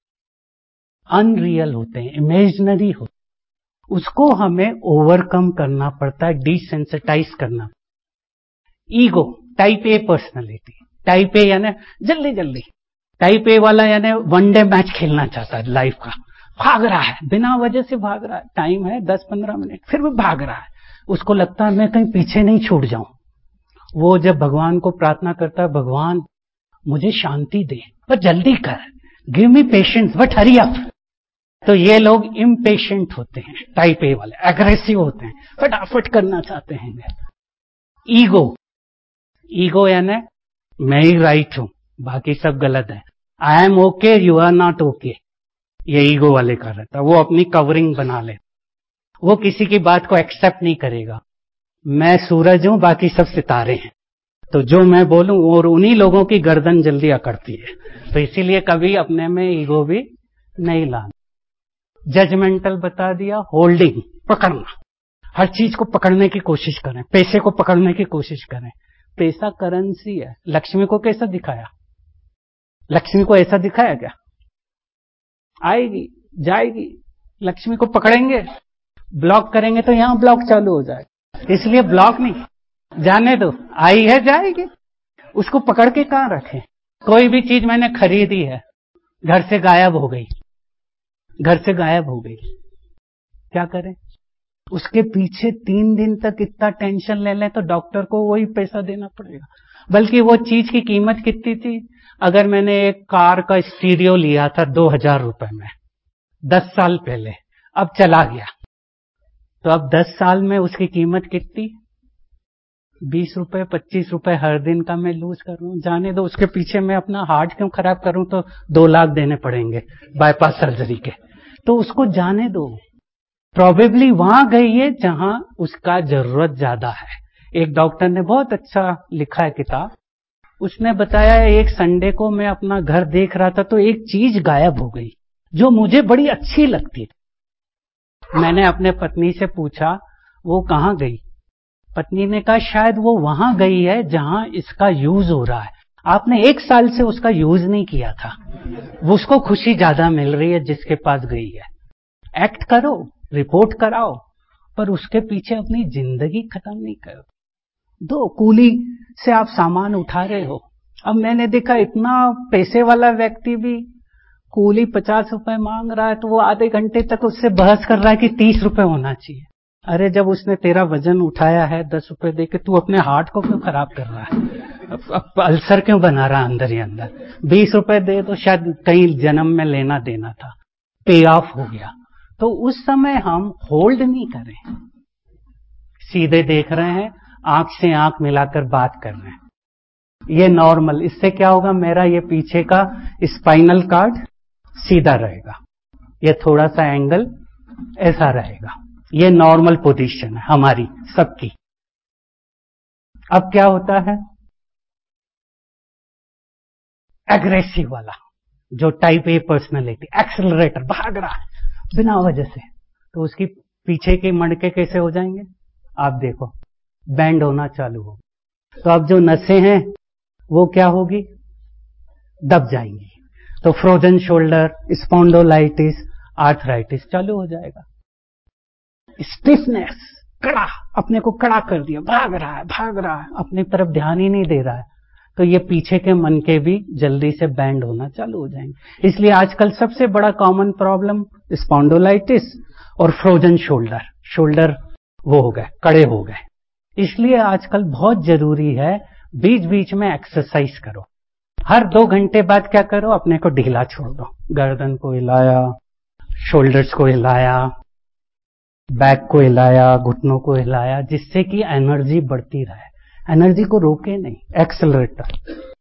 अनरियल होते हैं, इमेजिनरी होते हैं, उसको हमें ओवरकम करना पड़ता है, डिसेंसिटाइज करना। Ego, type A personality. Type A यानी जल्दी जल्दी, टाइप ए वाला यानी वनडे मैच खेलना चाहता है लाइफ का, भाग रहा है, बिना वजह से भाग रहा है, टाइम है दस पंद्रह मिनट, फिर भी भाग रहा है। उसको लगता है मैं कहीं पीछे नहीं छूट जाऊं। वो जब भगवान को प्रार्थना करता है, भगवान मुझे शांति दे, पर जल्दी कर, give me patience but hurry up. तो ये लोग इम्पेशेंट होते हैं, टाइप ए वाले, एग्रेसिव होते हैं, फटाफट करना चाहते हैं। ईगो, ईगो यानी मैं ही राइट हूं, बाकी सब गलत है। I am okay, you are not okay. ये ईगो वाले का रहता है, वो अपनी कवरिंग बना ले, वो किसी की बात को एक्सेप्ट नहीं करेगा। मैं सूरज हूं, बाकी सब सितारे हैं, तो जो मैं बोलूं, और उन्हीं लोगों की गर्दन जल्दी अकड़ती है। तो इसीलिए कभी अपने में ईगो भी नहीं लाना। जजमेंटल बता दिया, होल्डिंग, पकड़ना, हर चीज को पकड़ने की कोशिश करें, पैसे को पकड़ने की कोशिश करें। पैसा करेंसी है। लक्ष्मी को कैसा दिखाया? लक्ष्मी को ऐसा दिखाया क्या? आएगी जाएगी, लक्ष्मी को पकड़ेंगे, ब्लॉक करेंगे तो यहां ब्लॉक चालू हो जाएगा। इसलिए ब्लॉक नहीं, जाने दो, आई है जाएगी, उसको पकड़ के कहां रखें? कोई भी चीज मैंने खरीदी है, घर से गायब हो गई, घर से गायब हो गई, क्या करें? उसके पीछे तीन दिन तक इतना टेंशन ले लें तो डॉक्टर को वही पैसा देना पड़ेगा। बल्कि वो चीज की कीमत कितनी थी? अगर मैंने एक कार का स्टीरियो लिया था दो हजार रुपए में दस साल पहले, अब चला गया, तो अब दस साल में उसकी कीमत कितनी? बीस रुपए पच्चीस रुपए हर दिन का मैं लूज कर रहा हूं। जाने दो, उसके पीछे मैं अपना हार्ट क्यों खराब करूं? तो दो लाख देने पड़ेंगे बाईपास सर्जरी के, तो उसको जाने दो। प्रोबेबली वहां गई है जहां उसका जरूरत ज्यादा है। एक डॉक्टर ने बहुत अच्छा लिखा है किताब, उसने बताया एक संडे को मैं अपना घर देख रहा था तो एक चीज गायब हो गई जो मुझे बड़ी अच्छी लगती थी। मैंने अपने पत्नी से पूछा वो कहां गई? पत्नी ने कहा शायद वो वहां गई है जहां इसका यूज हो रहा है। आपने एक साल से उसका यूज नहीं किया था, वो उसको खुशी ज्यादा मिल रही है जिसके पास गई है। एक्ट करो, रिपोर्ट कराओ, पर उसके पीछे अपनी जिंदगी खत्म नहीं करो। दो, कूली से आप सामान उठा रहे हो। अब मैंने देखा इतना पैसे वाला व्यक्ति भी कूली पचास रुपए मांग रहा है तो वो आधे घंटे तक उससे बहस कर रहा है कि तीस रुपए होना चाहिए। अरे जब उसने तेरा वजन उठाया है दस रुपए दे के, तू अपने हार्ट को क्यों खराब कर रहा है? अब, अब अल्सर क्यों बना रहा है अंदर ही अंदर? बीस रुपए दे तो शायद कई जन्म में लेना देना था, पे ऑफ हो गया। तो उस समय हम होल्ड नहीं करें, सीधे देख रहे हैं, आंख से आंख मिलाकर बात कर रहे हैं, ये नॉर्मल। इससे क्या होगा? मेरा ये पीछे का स्पाइनल कार्ड सीधा रहेगा, ये थोड़ा सा एंगल ऐसा रहेगा, ये नॉर्मल पोजीशन है हमारी सबकी। अब क्या होता है? एग्रेसिव वाला जो टाइप ए पर्सनालिटी, एक्सेलरेटर, भाग रहा है बिना वजह से, तो उसकी पीछे के मणके कैसे हो जाएंगे? आप देखो, बैंड होना चालू हो। तो अब जो नसें हैं वो क्या होगी? दब जाएंगी। तो फ्रोजन शोल्डर, स्पॉन्डोलाइटिस, आर्थराइटिस चालू हो जाएगा। स्टिफनेस, कड़ा, अपने को कड़ा कर दिया, भाग रहा है भाग रहा है, अपनी तरफ ध्यान ही नहीं दे रहा है, तो ये पीछे के मन के भी जल्दी से बैंड होना चालू हो जाएंगे। इसलिए आजकल सबसे बड़ा कॉमन प्रॉब्लम स्पॉन्डोलाइटिस और फ्रोजन शोल्डर, शोल्डर वो हो गए, कड़े हो गए। इसलिए आजकल बहुत जरूरी है बीच बीच में एक्सरसाइज करो। हर दो घंटे बाद क्या करो, अपने को ढीला छोड़ दो, गर्दन को हिलाया, शोल्डर्स को हिलाया, बैक को हिलाया, घुटनों को हिलाया, जिससे कि एनर्जी बढ़ती रहे। एनर्जी को रोके नहीं, एक्सेलरेटर।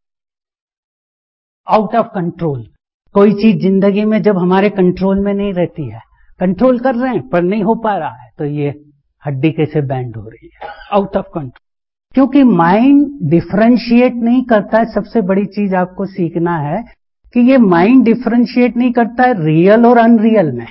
आउट ऑफ कंट्रोल, कोई चीज जिंदगी में जब हमारे कंट्रोल में नहीं रहती है, कंट्रोल कर रहे हैं पर नहीं हो पा रहा है, तो ये हड्डी कैसे बैंड हो रही है, आउट ऑफ कंट्रोल। क्योंकि माइंड डिफरेंशिएट नहीं करता है। सबसे बड़ी चीज आपको सीखना है कि ये माइंड डिफरेंशिएट नहीं करता है रियल और अनरियल में।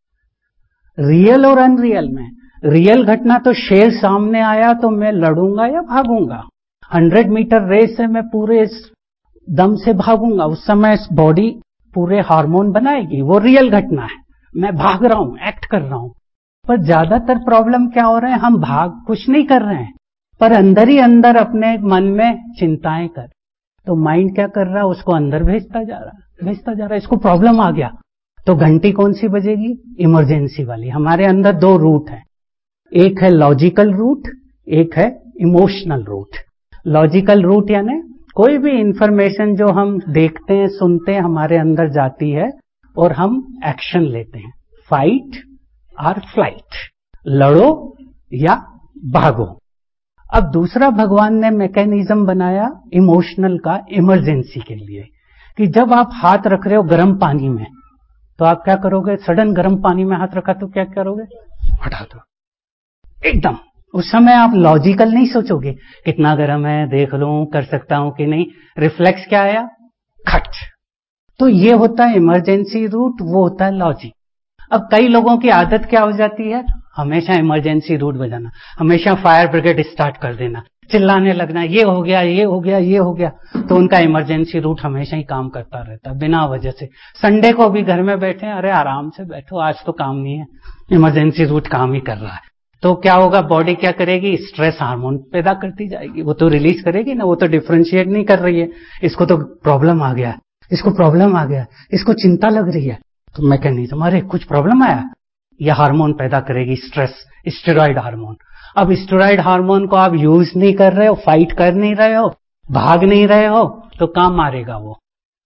रियल और अनरियल में, रियल घटना तो शेर सामने आया तो मैं लड़ूंगा या भागूंगा। हंड्रेड मीटर रेस से मैं पूरे दम से भागूंगा, उस समय बॉडी पूरे हार्मोन बनाएगी, वो रियल घटना है, मैं भाग रहा हूं, एक्ट कर रहा हूं। पर ज्यादातर प्रॉब्लम क्या हो रहे हैं, हम भाग कुछ नहीं कर रहे हैं पर अंदर ही अंदर अपने मन में चिंताएं कर, तो माइंड क्या कर रहा है, उसको अंदर भेजता जा रहा है, भेजता जा रहा है। इसको प्रॉब्लम आ गया तो घंटी कौन सी बजेगी, इमरजेंसी वाली। हमारे अंदर दो रूट है, एक है लॉजिकल रूट, एक है इमोशनल रूट। लॉजिकल रूट यानी कोई भी इंफॉर्मेशन जो हम देखते हैं, सुनते हैं, हमारे अंदर जाती है और हम एक्शन लेते हैं, फाइट और फ्लाइट, लड़ो या भागो। अब दूसरा भगवान ने मैकेनिज्म बनाया इमोशनल का, इमरजेंसी के लिए, कि जब आप हाथ रख रहे हो गर्म पानी में तो आप क्या करोगे, सडन गर्म पानी में हाथ रखा तो क्या करोगे, हटा दो एकदम। उस समय आप लॉजिकल नहीं सोचोगे कितना गर्म है, देख लूं, कर सकता हूं कि नहीं, रिफ्लेक्स क्या आया, खट। तो ये होता है इमरजेंसी रूट, वो होता है लॉजिक। अब कई लोगों की आदत क्या हो जाती है, हमेशा इमरजेंसी रूट बजाना, हमेशा फायर ब्रिगेड स्टार्ट कर देना, चिल्लाने लगना, ये हो गया, ये हो गया, ये हो गया। तो उनका इमरजेंसी रूट हमेशा ही काम करता रहता है बिना वजह से। संडे को भी घर में बैठे, अरे आराम से बैठो, आज तो काम नहीं है, इमरजेंसी रूट काम ही कर रहा है। तो क्या होगा, बॉडी क्या करेगी, स्ट्रेस हार्मोन पैदा करती जाएगी, वो तो रिलीज करेगी ना, वो तो डिफरेंशिएट नहीं कर रही है, इसको तो प्रॉब्लम आ गया, इसको प्रॉब्लम आ गया, इसको चिंता लग रही है, तो मैकेनिज्म, अरे कुछ प्रॉब्लम आया, यह हार्मोन पैदा करेगी, स्ट्रेस, स्टेरॉइड हार्मोन। अब स्टेरॉइड हार्मोन को आप यूज नहीं कर रहे हो, फाइट कर नहीं रहे हो, भाग नहीं रहे हो, तो काम मारेगा, वो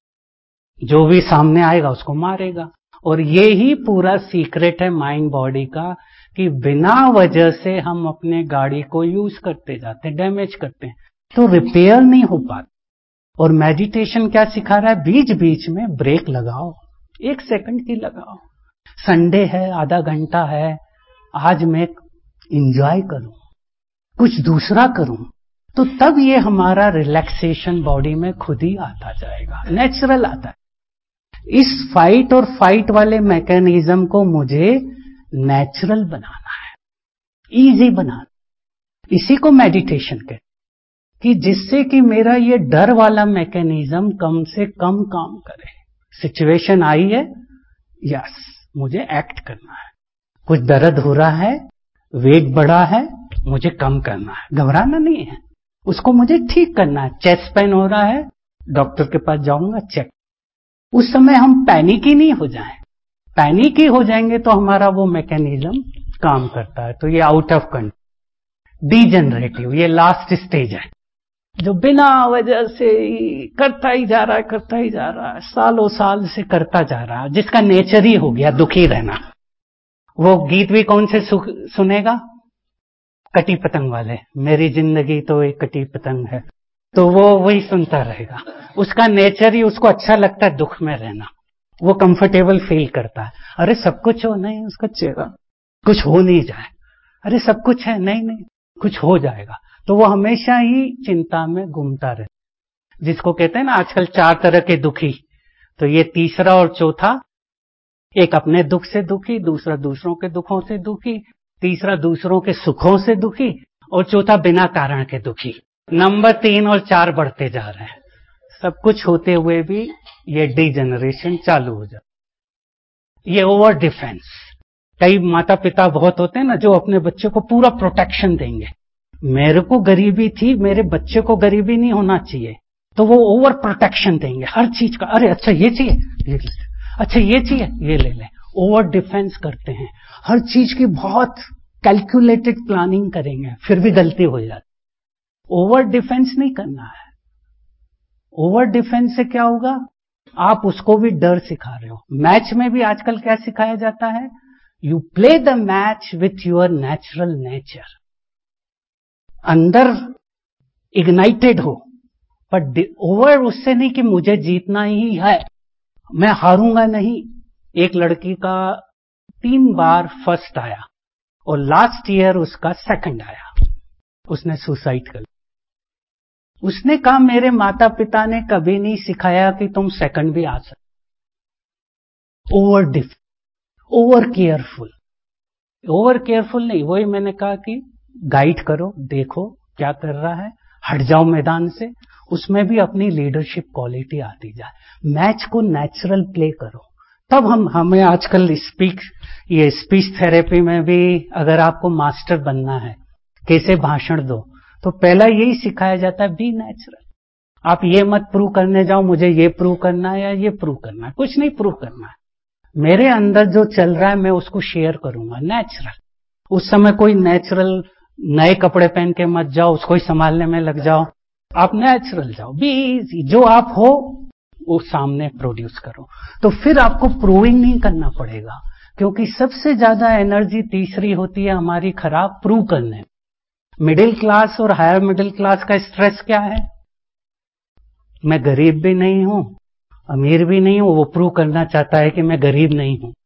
जो भी सामने आएगा उसको मारेगा। और ये ही पूरा सीक्रेट है माइंड बॉडी का, कि बिना वजह से हम अपने गाड़ी को यूज करते जाते हैं, डैमेज करते हैं, तो रिपेयर नहीं हो पाता। और मेडिटेशन क्या सिखा रहा है, बीच बीच में ब्रेक लगाओ, एक सेकंड की लगाओ। संडे है, आधा घंटा है, आज मैं इंजॉय करूं, कुछ दूसरा करूं, तो तब ये हमारा रिलैक्सेशन बॉडी में खुद ही आता जाएगा, नेचुरल आता है। इस फाइट और फाइट वाले मैकेनिज्म को मुझे नेचुरल बनाना है, इजी बनाना, इसी को मेडिटेशन कहते, कि जिससे कि मेरा ये डर वाला मैकेनिज्म कम से कम काम करे। सिचुएशन आई है, यस, मुझे एक्ट करना है, कुछ दर्द हो रहा है, वेट बढ़ा है, मुझे कम करना है, घबराना नहीं है, उसको मुझे ठीक करना है। चेस्ट पेन हो रहा है, डॉक्टर के पास जाऊंगा, चेक। उस समय हम पैनिक ही नहीं हो जाएं, पैनिक ही हो जाएंगे तो हमारा वो मैकेनिज्म काम करता है। तो ये आउट ऑफ कंट्रोल, डीजेनरेटिव, ये लास्ट स्टेज है, जो बिना वजह से करता ही जा रहा है, करता ही जा रहा है, सालों साल से करता जा रहा है, जिसका नेचर ही हो गया दुखी रहना। वो गीत भी कौन से सुनेगा, कटी पतंग वाले, मेरी जिंदगी तो एक कटी पतंग है, तो वो वही सुनता रहेगा। उसका नेचर ही, उसको अच्छा लगता है दुख में रहना, वो कंफर्टेबल फील करता है। अरे सब कुछ हो, नहीं, उसका चेहरा कुछ हो नहीं जाए, अरे सब कुछ है, नहीं नहीं कुछ हो जाएगा, तो वो हमेशा ही चिंता में घूमता रहे। जिसको कहते हैं ना आजकल चार तरह के दुखी, तो ये तीसरा और चौथा, एक अपने दुख से दुखी, दूसरा दूसरों के दुखों से दुखी, तीसरा दूसरों के सुखों से दुखी, और चौथा बिना कारण के दुखी। नंबर तीन और चार बढ़ते जा रहे हैं। सब कुछ होते हुए भी ये डिजेनरेशन चालू हो जाता, ये ओवर डिफेंस। कई माता पिता बहुत होते हैं ना जो अपने बच्चे को पूरा प्रोटेक्शन देंगे, मेरे को गरीबी थी, मेरे बच्चे को गरीबी नहीं होना चाहिए, तो वो ओवर प्रोटेक्शन देंगे हर चीज का। अरे अच्छा ये चाहिए, ये ले, अच्छा ये चाहिए, ये ले ले, ओवर डिफेंस करते हैं हर चीज की, बहुत कैलकुलेटेड प्लानिंग करेंगे, फिर भी गलती हो जाती। ओवर डिफेंस नहीं करना है। ओवर डिफेंस से क्या होगा, आप उसको भी डर सिखा रहे हो। मैच में भी आजकल क्या सिखाया जाता है, you play the match with your natural nature. अंदर इग्नाइटेड हो, पर ओवर उससे नहीं कि मुझे जीतना ही है, मैं हारूंगा नहीं। एक लड़की का तीन बार फर्स्ट आया और लास्ट ईयर उसका सेकंड आया, उसने सुसाइड कर लिया। उसने कहा मेरे माता पिता ने कभी नहीं सिखाया कि तुम सेकंड भी आ सकते। Over diff over careful over careful नहीं, वही मैंने कहा कि गाइड करो, देखो क्या कर रहा है, हट जाओ मैदान से, उसमें भी अपनी लीडरशिप क्वालिटी आती जाए। मैच को नेचुरल प्ले करो, तब हम हमें आजकल स्पीक ये स्पीच थेरेपी में भी अगर आपको मास्टर बनना है, कैसे भाषण दो, तो पहला यही सिखाया जाता है, बी नेचुरल। आप ये मत प्रूव करने जाओ मुझे ये प्रूव करना है या ये प्रूव करना है, कुछ नहीं प्रूव करना है। मेरे अंदर जो चल रहा है मैं उसको शेयर करूंगा, नेचुरल। उस समय कोई नेचुरल नए कपड़े पहन के मत जाओ, उसको ही संभालने में लग जाओ, आप नेचुरल जाओ, बी इजी। जो आप हो वो सामने प्रोड्यूस करो, तो फिर आपको प्रूविंग नहीं करना पड़ेगा। क्योंकि सबसे ज्यादा एनर्जी तीसरी होती है हमारी खराब, प्रूव करने। मिडिल क्लास और हायर मिडिल क्लास का स्ट्रेस क्या है, मैं गरीब भी नहीं हूं अमीर भी नहीं हूं, वो प्रूव करना चाहता है कि मैं गरीब नहीं हूं।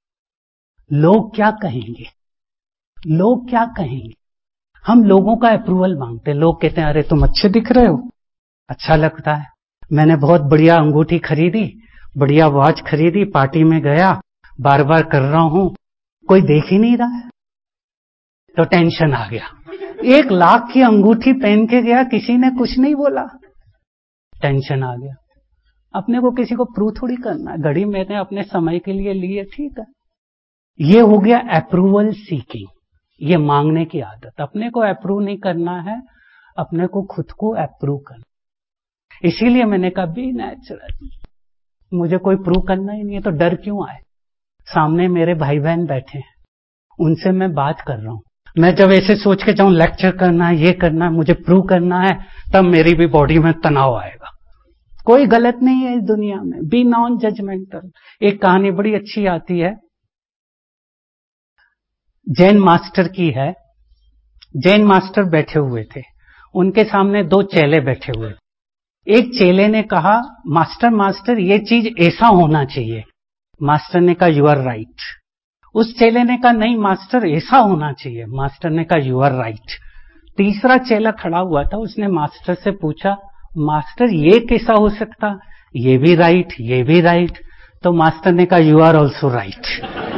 लोग क्या कहेंगे, लोग क्या कहेंगे, हम लोगों का अप्रूवल मांगते हैं। लोग कहते हैं अरे तुम अच्छे दिख रहे हो, अच्छा लगता है, मैंने बहुत बढ़िया अंगूठी खरीदी, बढ़िया वॉच खरीदी, पार्टी में गया, बार बार कर रहा हूं, कोई देख ही नहीं रहा है, तो टेंशन आ गया। एक लाख की अंगूठी पहन के गया, किसी ने कुछ नहीं बोला, टेंशन आ गया। अपने को किसी को प्रूव थोड़ी करना है, घड़ी मैंने अपने समय के लिए ली है, ठीक है। ये हो गया अप्रूवल सीकिंग, ये मांगने की आदत। अपने को अप्रूव नहीं करना है, अपने को खुद को अप्रूव करना। इसीलिए मैंने कहा बी नेचुरल, मुझे कोई प्रूव करना ही नहीं है, तो डर क्यों आए। सामने मेरे भाई बहन बैठे हैं, उनसे मैं बात कर रहा हूं। मैं जब ऐसे सोच के जाऊं लेक्चर करना है, ये करना है, मुझे प्रूव करना है, तब मेरी भी बॉडी में तनाव आएगा। कोई गलत नहीं है इस दुनिया में, बी नॉन जजमेंटल। एक कहानी बड़ी अच्छी आती है, जैन मास्टर की है। जैन मास्टर बैठे हुए थे, उनके सामने दो चेले बैठे हुए। एक चेले ने कहा मास्टर मास्टर ये चीज ऐसा होना चाहिए। मास्टर ने कहा यू आर राइट। उस चेले ने कहा नहीं मास्टर ऐसा होना चाहिए। मास्टर ने कहा यू आर राइट। तीसरा चेला खड़ा हुआ था, उसने मास्टर से पूछा मास्टर ये कैसा हो सकता, ये भी राइट ये भी राइट। तो मास्टर ने कहा यू आर ऑल्सो राइट।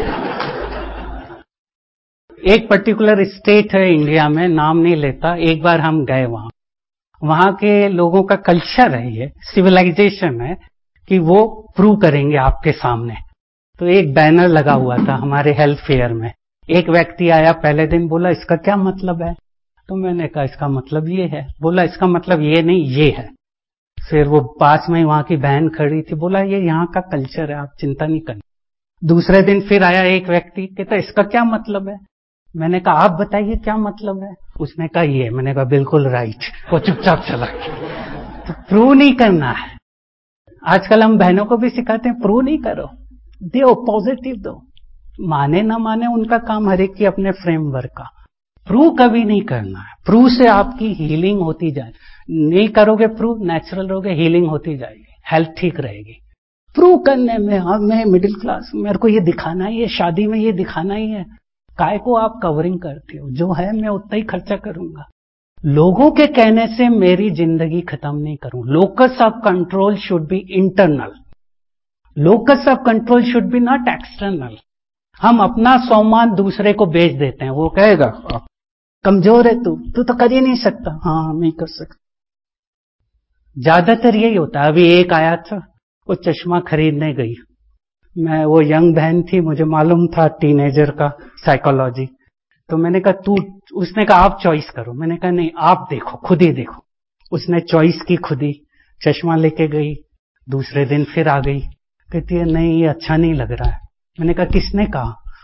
एक पर्टिकुलर स्टेट है इंडिया में, नाम नहीं लेता, एक बार हम गए वहां। वहां के लोगों का कल्चर है, ये सिविलाइजेशन है कि वो प्रूव करेंगे आपके सामने। तो एक बैनर लगा हुआ था हमारे हेल्थ फेयर में। एक व्यक्ति आया पहले दिन, बोला इसका क्या मतलब है। तो मैंने कहा इसका मतलब ये है। बोला इसका मतलब ये नहीं ये है। फिर वो पास में वहां की बहन खड़ी थी, बोला ये यहाँ का कल्चर है, आप चिंता नहीं करना। दूसरे दिन फिर आया एक व्यक्ति, कहता इसका क्या मतलब है। मैंने कहा आप बताइए क्या मतलब है। उसने कहा ये। मैंने कहा बिल्कुल राइट। वो चुपचाप चला गया। तो प्रूव नहीं करना है। आजकल हम बहनों को भी सिखाते हैं प्रूव नहीं करो, दो पॉजिटिव दो। माने ना माने उनका काम, हर एक की अपने फ्रेमवर्क का। प्रूव कभी नहीं करना है। प्रूव से आपकी हीलिंग होती जाए। नहीं करोगे प्रूव, नेचुरल रहोगे, हीलिंग होती जाएगी, हेल्थ ठीक रहेगी। प्रूव करने में हाँ मैं मिडिल क्लास, मेरे को ये दिखाना ही है, शादी में ये दिखाना ही है, काय को आप कवरिंग करते हो। जो है मैं उतना ही खर्चा करूंगा। लोगों के कहने से मेरी जिंदगी खत्म नहीं करूं। Locus of control should be internal, locus of control should be not external. हम अपना सम्मान दूसरे को बेच देते हैं। वो कहेगा कमजोर है तू तू तो कर ही नहीं सकता। हाँ नहीं कर सकता। ज्यादातर यही होता है। अभी एक आया था, वो चश्मा खरीदने गई, मैं वो यंग बहन थी, मुझे मालूम था टीनेजर का साइकोलॉजी। तो मैंने कहा तू, उसने कहा आप चॉइस करो। मैंने कहा नहीं आप देखो, खुद ही देखो। उसने चॉइस की, खुद ही चश्मा लेके गई। दूसरे दिन फिर आ गई, कहती है नहीं ये अच्छा नहीं लग रहा है। मैंने कहा किसने कहा।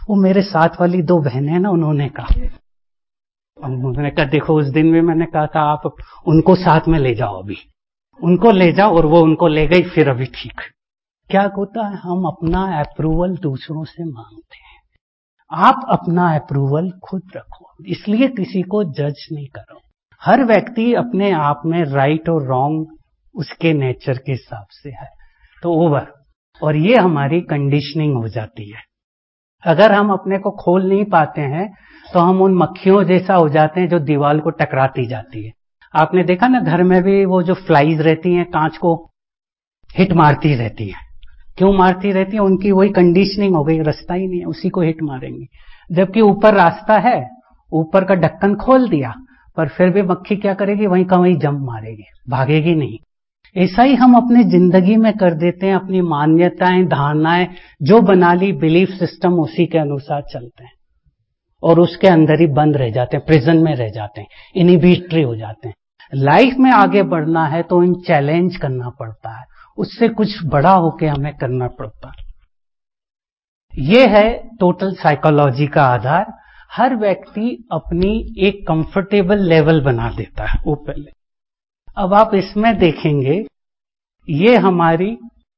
वो मेरे साथ वाली दो बहनें हैं ना, उन्होंने कहा, उन्होंने कहा देखो उस दिन में मैंने कहा था आप उनको साथ में ले जाओ, अभी उनको ले जाओ, और वो उनको ले गई, फिर अभी ठीक। क्या होता है, हम अपना अप्रूवल दूसरों से मांगते हैं। आप अपना अप्रूवल खुद रखो, इसलिए किसी को जज नहीं करो। हर व्यक्ति अपने आप में राइट और रॉन्ग उसके नेचर के हिसाब से है, तो ओवर, और ये हमारी कंडीशनिंग हो जाती है। अगर हम अपने को खोल नहीं पाते हैं तो हम उन मक्खियों जैसा हो जाते हैं जो दीवार को टकराती जाती है। आपने देखा ना, घर में भी वो जो फ्लाइज रहती हैं कांच को हिट मारती रहती है। क्यों मारती रहती है? उनकी वही कंडीशनिंग हो गई, रास्ता ही नहीं है, उसी को हिट मारेंगी। जबकि ऊपर रास्ता है, ऊपर का ढक्कन खोल दिया, पर फिर भी मक्खी क्या करेगी, वहीं का वहीं जंप मारेगी, भागेगी नहीं। ऐसा ही हम अपने जिंदगी में कर देते हैं। अपनी मान्यताएं, धारणाएं जो बना ली, बिलीफ सिस्टम, उसी के अनुसार चलते हैं और उसके अंदर ही बंद रह जाते हैं, प्रिजन में रह जाते हैं, इनहिबिटरी हो जाते हैं। लाइफ में आगे बढ़ना है तो इन चैलेंज करना पड़ता है, उससे कुछ बड़ा होके हमें करना पड़ता है। ये है टोटल साइकोलॉजी का आधार। हर व्यक्ति अपनी एक कंफर्टेबल लेवल बना देता है वो पहले। अब आप इसमें देखेंगे, ये हमारी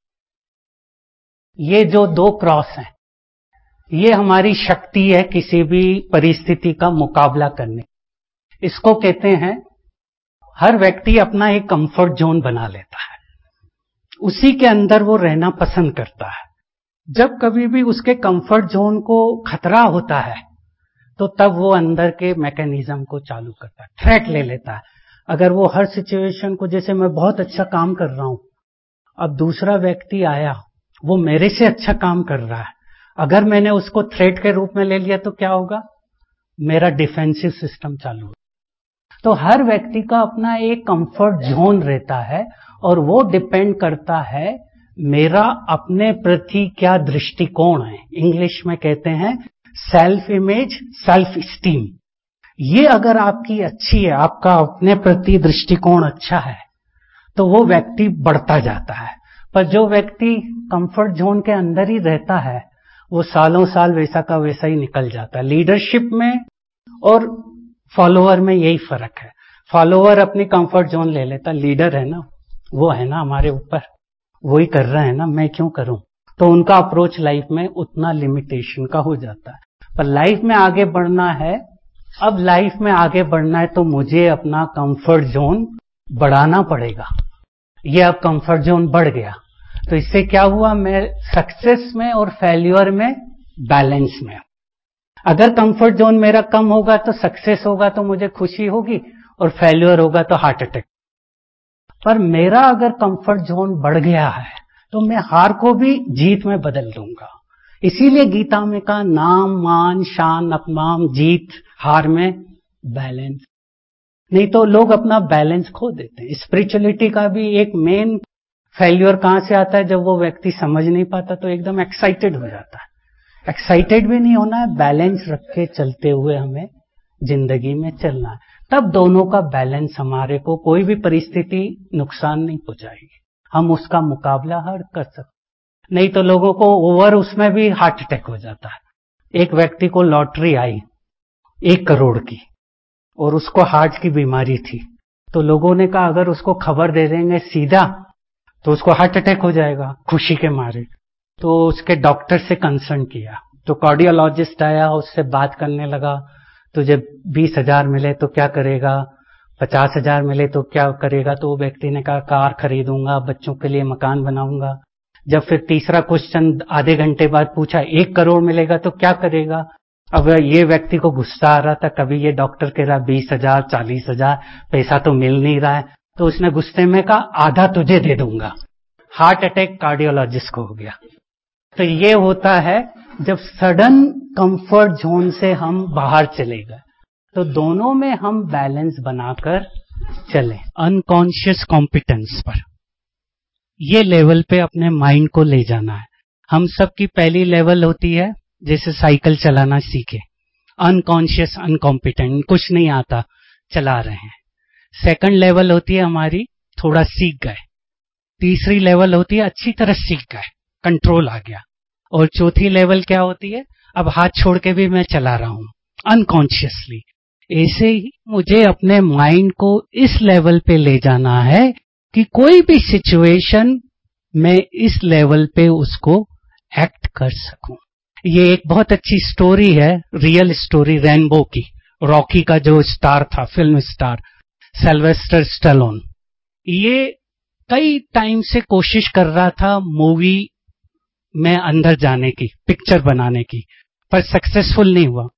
ये जो दो क्रॉस हैं, ये हमारी शक्ति है किसी भी परिस्थिति का मुकाबला करने। इसको कहते हैं, हर व्यक्ति अपना एक कंफर्ट जोन बना लेता है, उसी के अंदर वो रहना पसंद करता है। जब कभी भी उसके कंफर्ट जोन को खतरा होता है तो तब वो अंदर के मैकेनिज्म को चालू करता है, थ्रेट ले लेता है। अगर वो हर सिचुएशन को, जैसे मैं बहुत अच्छा काम कर रहा हूं, अब दूसरा व्यक्ति आया, वो मेरे से अच्छा काम कर रहा है, अगर मैंने उसको थ्रेट के रूप में ले लिया तो क्या होगा, मेरा डिफेंसिव सिस्टम चालू होगा। तो हर व्यक्ति का अपना एक कंफर्ट जोन रहता है और वो डिपेंड करता है मेरा अपने प्रति क्या दृष्टिकोण है। इंग्लिश में कहते हैं सेल्फ इमेज, सेल्फ स्टीम। ये अगर आपकी अच्छी है, आपका अपने प्रति दृष्टिकोण अच्छा है, तो वो व्यक्ति बढ़ता जाता है। पर जो व्यक्ति कंफर्ट जोन के अंदर ही रहता है, वो सालों साल वैसा का वैसा ही निकल जाता है। लीडरशिप में और फॉलोअर में यही फर्क है। फॉलोअर अपनी कंफर्ट जोन ले लेता, लीडर है ना, वो है ना हमारे ऊपर, वही कर रहा है ना, मैं क्यों करूं। तो उनका अप्रोच लाइफ में उतना लिमिटेशन का हो जाता है। पर लाइफ में आगे बढ़ना है, अब लाइफ में आगे बढ़ना है तो मुझे अपना कंफर्ट जोन बढ़ाना पड़ेगा। ये अब कंफर्ट जोन बढ़ गया तो इससे क्या हुआ, मैं सक्सेस में और फेल्यूर में बैलेंस में। अगर कंफर्ट जोन मेरा कम होगा तो सक्सेस होगा तो मुझे खुशी होगी, और फेल्यूर होगा तो हार्ट अटैक। पर मेरा अगर कंफर्ट जोन बढ़ गया है तो मैं हार को भी जीत में बदल दूंगा। इसीलिए गीता में कहा, नाम, मान, शान, अपमान, जीत, हार में बैलेंस। नहीं तो लोग अपना बैलेंस खो देते हैं। स्पिरिचुअलिटी का भी एक मेन फेल्यूर कहां से आता है, जब वो व्यक्ति समझ नहीं पाता तो एकदम एक्साइटेड हो जाता है। एक्साइटेड भी नहीं होना है, बैलेंस रख के चलते हुए हमें जिंदगी में चलना है। तब दोनों का बैलेंस, हमारे को कोई भी परिस्थिति नुकसान नहीं पहुंचाएगी, हम उसका मुकाबला हर कर सकते। नहीं तो लोगों को ओवर उसमें भी हार्ट अटैक हो जाता है। एक व्यक्ति को लॉटरी आई एक करोड़ की और उसको हार्ट की बीमारी थी, तो लोगों ने कहा अगर उसको खबर दे देंगे सीधा तो उसको हार्ट अटैक हो जाएगा खुशी के मारे। तो उसके डॉक्टर से कंसल्ट किया, तो कार्डियोलॉजिस्ट आया, उससे बात करने लगा, तुझे बीस हजार मिले तो क्या करेगा, पचास हजार मिले तो क्या करेगा। तो वो व्यक्ति ने कहा कार खरीदूंगा, बच्चों के लिए मकान बनाऊंगा। जब फिर तीसरा क्वेश्चन आधे घंटे बाद पूछा, एक करोड़ मिलेगा तो क्या करेगा। अब ये व्यक्ति को गुस्सा आ रहा था, कभी ये डॉक्टर कह रहा बीस हजार चालीस हजार, पैसा तो मिल नहीं रहा है। तो उसने गुस्से में कहा आधा तुझे दे दूंगा। हार्ट अटैक कार्डियोलॉजिस्ट को हो गया। तो ये होता है जब सडन कंफर्ट जोन से हम बाहर चले गए। तो दोनों में हम बैलेंस बनाकर चलें। अनकॉन्शियस कॉम्पिटेंस पर ये लेवल पे अपने माइंड को ले जाना है। हम सब की पहली लेवल होती है जैसे साइकिल चलाना सीखे, अनकॉन्शियस अनकॉम्पिटेंट, कुछ नहीं आता, चला रहे हैं। सेकंड लेवल होती है हमारी थोड़ा सीख गए। तीसरी लेवल होती है अच्छी तरह सीख गए, कंट्रोल आ गया। और चौथी लेवल क्या होती है, अब हाथ छोड़ के भी मैं चला रहा हूं अनकॉन्शियसली। ऐसे ही मुझे अपने माइंड को इस लेवल पे ले जाना है कि कोई भी सिचुएशन मैं इस लेवल पे उसको एक्ट कर सकूं। ये एक बहुत अच्छी स्टोरी है, रियल स्टोरी, रेनबो की। रॉकी का जो स्टार था, फिल्म स्टार सिल्वेस्टर स्टैलोन, ये कई टाइम से कोशिश कर रहा था मूवी में अंदर जाने की, पिक्चर बनाने की, पर सक्सेसफुल नहीं हुआ।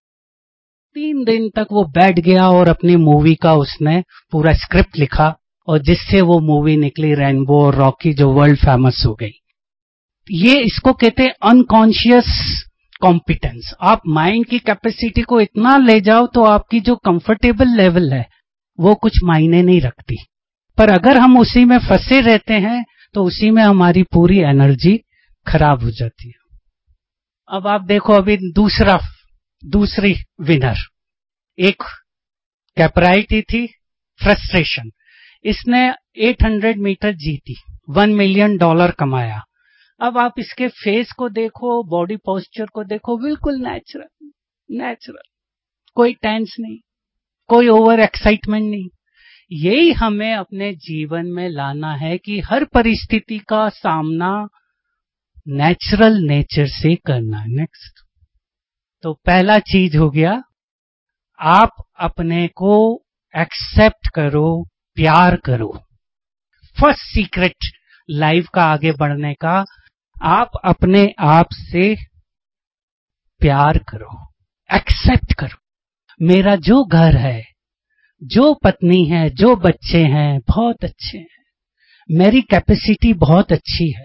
तीन दिन तक वो बैठ गया और अपनी मूवी का उसने पूरा स्क्रिप्ट लिखा और जिससे वो मूवी निकली रेनबो और रॉकी, जो वर्ल्ड फेमस हो गई। ये इसको कहते हैं अनकॉन्शियस कॉम्पिटेंस। आप माइंड की कैपेसिटी को इतना ले जाओ तो आपकी जो कंफर्टेबल लेवल है वो कुछ मायने नहीं रखती, पर अगर हम उसी में फंसे रहते हैं तो उसी में हमारी पूरी एनर्जी खराब हो जाती है। अब आप देखो, अभी दूसरा दूसरी विनर एक कैपराइटी थी, फ्रस्ट्रेशन। इसने आठ सौ मीटर जीती, वन मिलियन डॉलर कमाया। अब आप इसके फेस को देखो, बॉडी पोस्चर को देखो, बिल्कुल नेचुरल नेचुरल, कोई टेंस नहीं, कोई ओवर एक्साइटमेंट नहीं। यही हमें अपने जीवन में लाना है कि हर परिस्थिति का सामना नेचुरल नेचर से करना है। नेक्स्ट, तो पहला चीज हो गया, आप अपने को एक्सेप्ट करो, प्यार करो। फर्स्ट सीक्रेट लाइफ का आगे बढ़ने का, आप अपने आप से प्यार करो, एक्सेप्ट करो। मेरा जो घर है, जो पत्नी है, जो बच्चे हैं, बहुत अच्छे हैं, मेरी कैपेसिटी बहुत अच्छी है।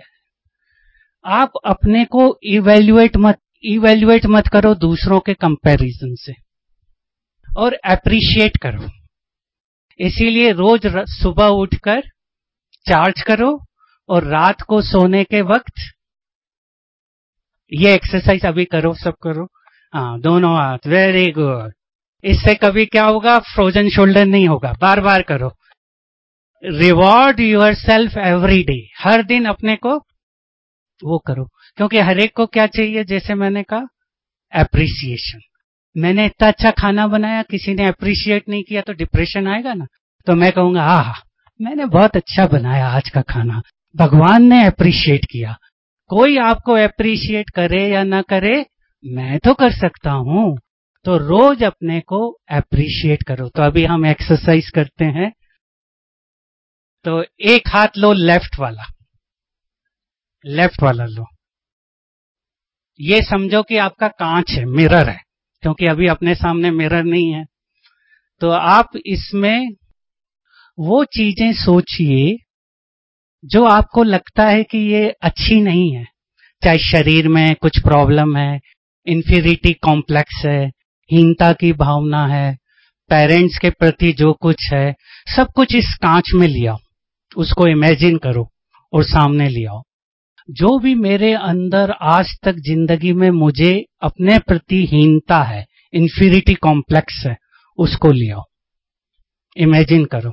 आप अपने को इवैल्यूएट मत इवैल्यूएट मत करो दूसरों के कंपैरिजन से, और एप्रिशिएट करो। इसीलिए रोज सुबह उठकर चार्ज करो और रात को सोने के वक्त ये एक्सरसाइज अभी करो, सब करो। हाँ, दोनों हाथ, वेरी गुड। इससे कभी क्या होगा, फ्रोजन शोल्डर नहीं होगा। बार बार करो। Reward yourself every day, हर दिन अपने को वो करो, क्योंकि हर एक को क्या चाहिए, जैसे मैंने कहा, एप्रिसिएशन। मैंने इतना अच्छा खाना बनाया, किसी ने एप्रिशिएट नहीं किया तो डिप्रेशन आएगा ना। तो मैं कहूंगा, हाँ हाँ मैंने बहुत अच्छा बनाया आज का खाना, भगवान ने एप्रिशिएट किया। कोई आपको एप्रिशिएट करे या ना करे, मैं तो कर सकता हूं। तो रोज अपने को एप्रिशिएट करो। तो अभी हम एक्सरसाइज करते हैं। तो एक हाथ लो, लेफ्ट वाला, लेफ्ट वाला लो। ये समझो कि आपका कांच है, मिरर है, क्योंकि अभी अपने सामने मिरर नहीं है। तो आप इसमें वो चीजें सोचिए जो आपको लगता है कि ये अच्छी नहीं है, चाहे शरीर में कुछ प्रॉब्लम है, इंफीरिटी कॉम्प्लेक्स है, हीनता की भावना है, पेरेंट्स के प्रति जो कुछ है, सब कुछ इस कांच में लिया, उसको इमेजिन करो और सामने ले आओ। जो भी मेरे अंदर आज तक जिंदगी में मुझे अपने प्रति हीनता है, इंफीरिटी कॉम्प्लेक्स है, उसको ले आओ, इमेजिन करो।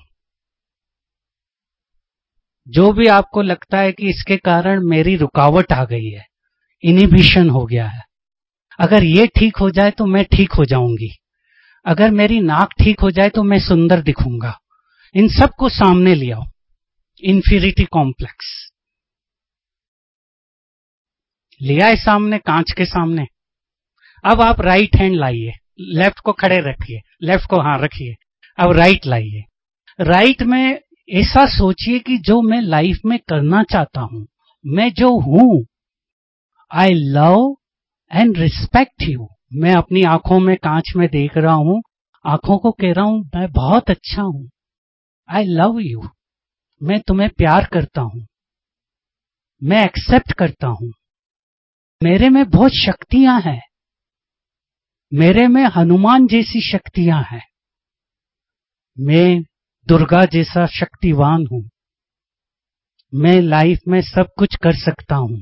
जो भी आपको लगता है कि इसके कारण मेरी रुकावट आ गई है, इनिबिशन हो गया है, अगर ये ठीक हो जाए तो मैं ठीक हो जाऊंगी, अगर मेरी नाक ठीक हो जाए तो मैं सुंदर दिखूंगा, इन सब को सामने ले आओ। इंफीरिटी कॉम्प्लेक्स लिया है सामने, कांच के सामने। अब आप राइट हैंड लाइए, लेफ्ट को खड़े रखिए, लेफ्ट को हाँ रखिए, अब राइट लाइए। राइट में ऐसा सोचिए कि जो मैं लाइफ में करना चाहता हूं, मैं जो हूं, I love and respect you. मैं अपनी आंखों में कांच में देख रहा हूं, आंखों को कह रहा हूं मैं बहुत अच्छा हूं, आई लव यू, मैं तुम्हें प्यार करता हूं, मैं एक्सेप्ट करता हूं, मेरे में बहुत शक्तियां हैं, मेरे में हनुमान जैसी शक्तियां हैं, मैं दुर्गा जैसा शक्तिवान हूं, मैं लाइफ में सब कुछ कर सकता हूं,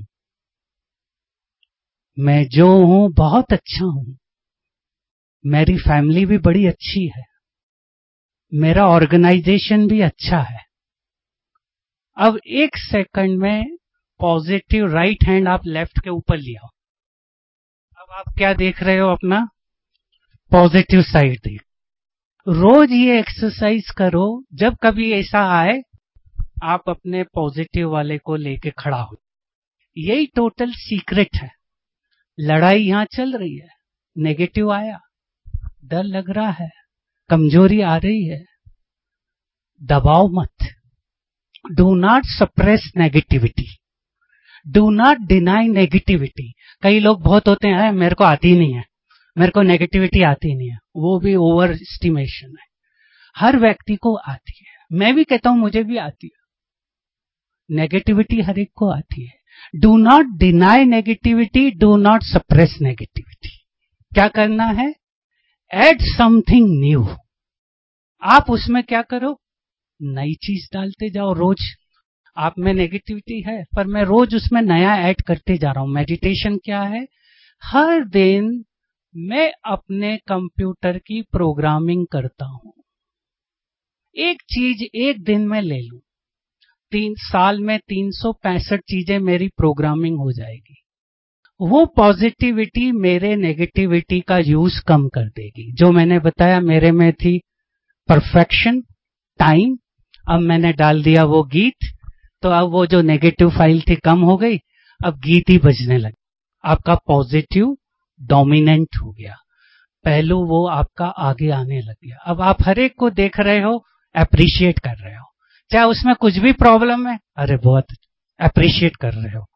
मैं जो हूं बहुत अच्छा हूं, मेरी फैमिली भी बड़ी अच्छी है, मेरा ऑर्गेनाइजेशन भी अच्छा है। अब एक सेकंड में पॉजिटिव राइट हैंड आप लेफ्ट के ऊपर ले आओ। अब आप क्या देख रहे हो? अपना पॉजिटिव साइड देख। रोज ये एक्सरसाइज करो, जब कभी ऐसा आए आप अपने पॉजिटिव वाले को लेके खड़ा हो। यही टोटल सीक्रेट है। लड़ाई यहां चल रही है, नेगेटिव आया, डर लग रहा है, कमजोरी आ रही है, दबाओ मत। Do not suppress negativity, do not deny negativity. कई लोग बहुत होते हैं, मेरे को आती नहीं है, मेरे को नेगेटिविटी आती नहीं है, वो भी ओवर एस्टिमेशन है। हर व्यक्ति को आती है, मैं भी कहता हूं मुझे भी आती है, नेगेटिविटी हर एक को आती है। Do not deny negativity, do not suppress negativity. क्या करना है? Add something new. आप उसमें क्या करो? नई चीज डालते जाओ। रोज आप में नेगेटिविटी है, पर मैं रोज उसमें नया ऐड करते जा रहा हूं। मेडिटेशन क्या है? हर दिन मैं अपने कंप्यूटर की प्रोग्रामिंग करता हूं। एक चीज एक दिन में ले लूं, तीन साल में तीन सौ पैंसठ चीजें मेरी प्रोग्रामिंग हो जाएगी। वो पॉजिटिविटी मेरे नेगेटिविटी का यूज कम कर देगी। जो मैंने बताया मेरे में थी परफेक्शन, टाइम, अब मैंने डाल दिया वो गीत, तो अब वो जो नेगेटिव फाइल थी कम हो गई, अब गीत ही बजने लगे। आपका पॉजिटिव डोमिनेंट हो गया, पहलू वो आपका आगे आने लग गया। अब आप हर एक को देख रहे हो, अप्रिशिएट कर रहे हो, चाहे उसमें कुछ भी प्रॉब्लम है, अरे बहुत अप्रिशिएट कर रहे हो।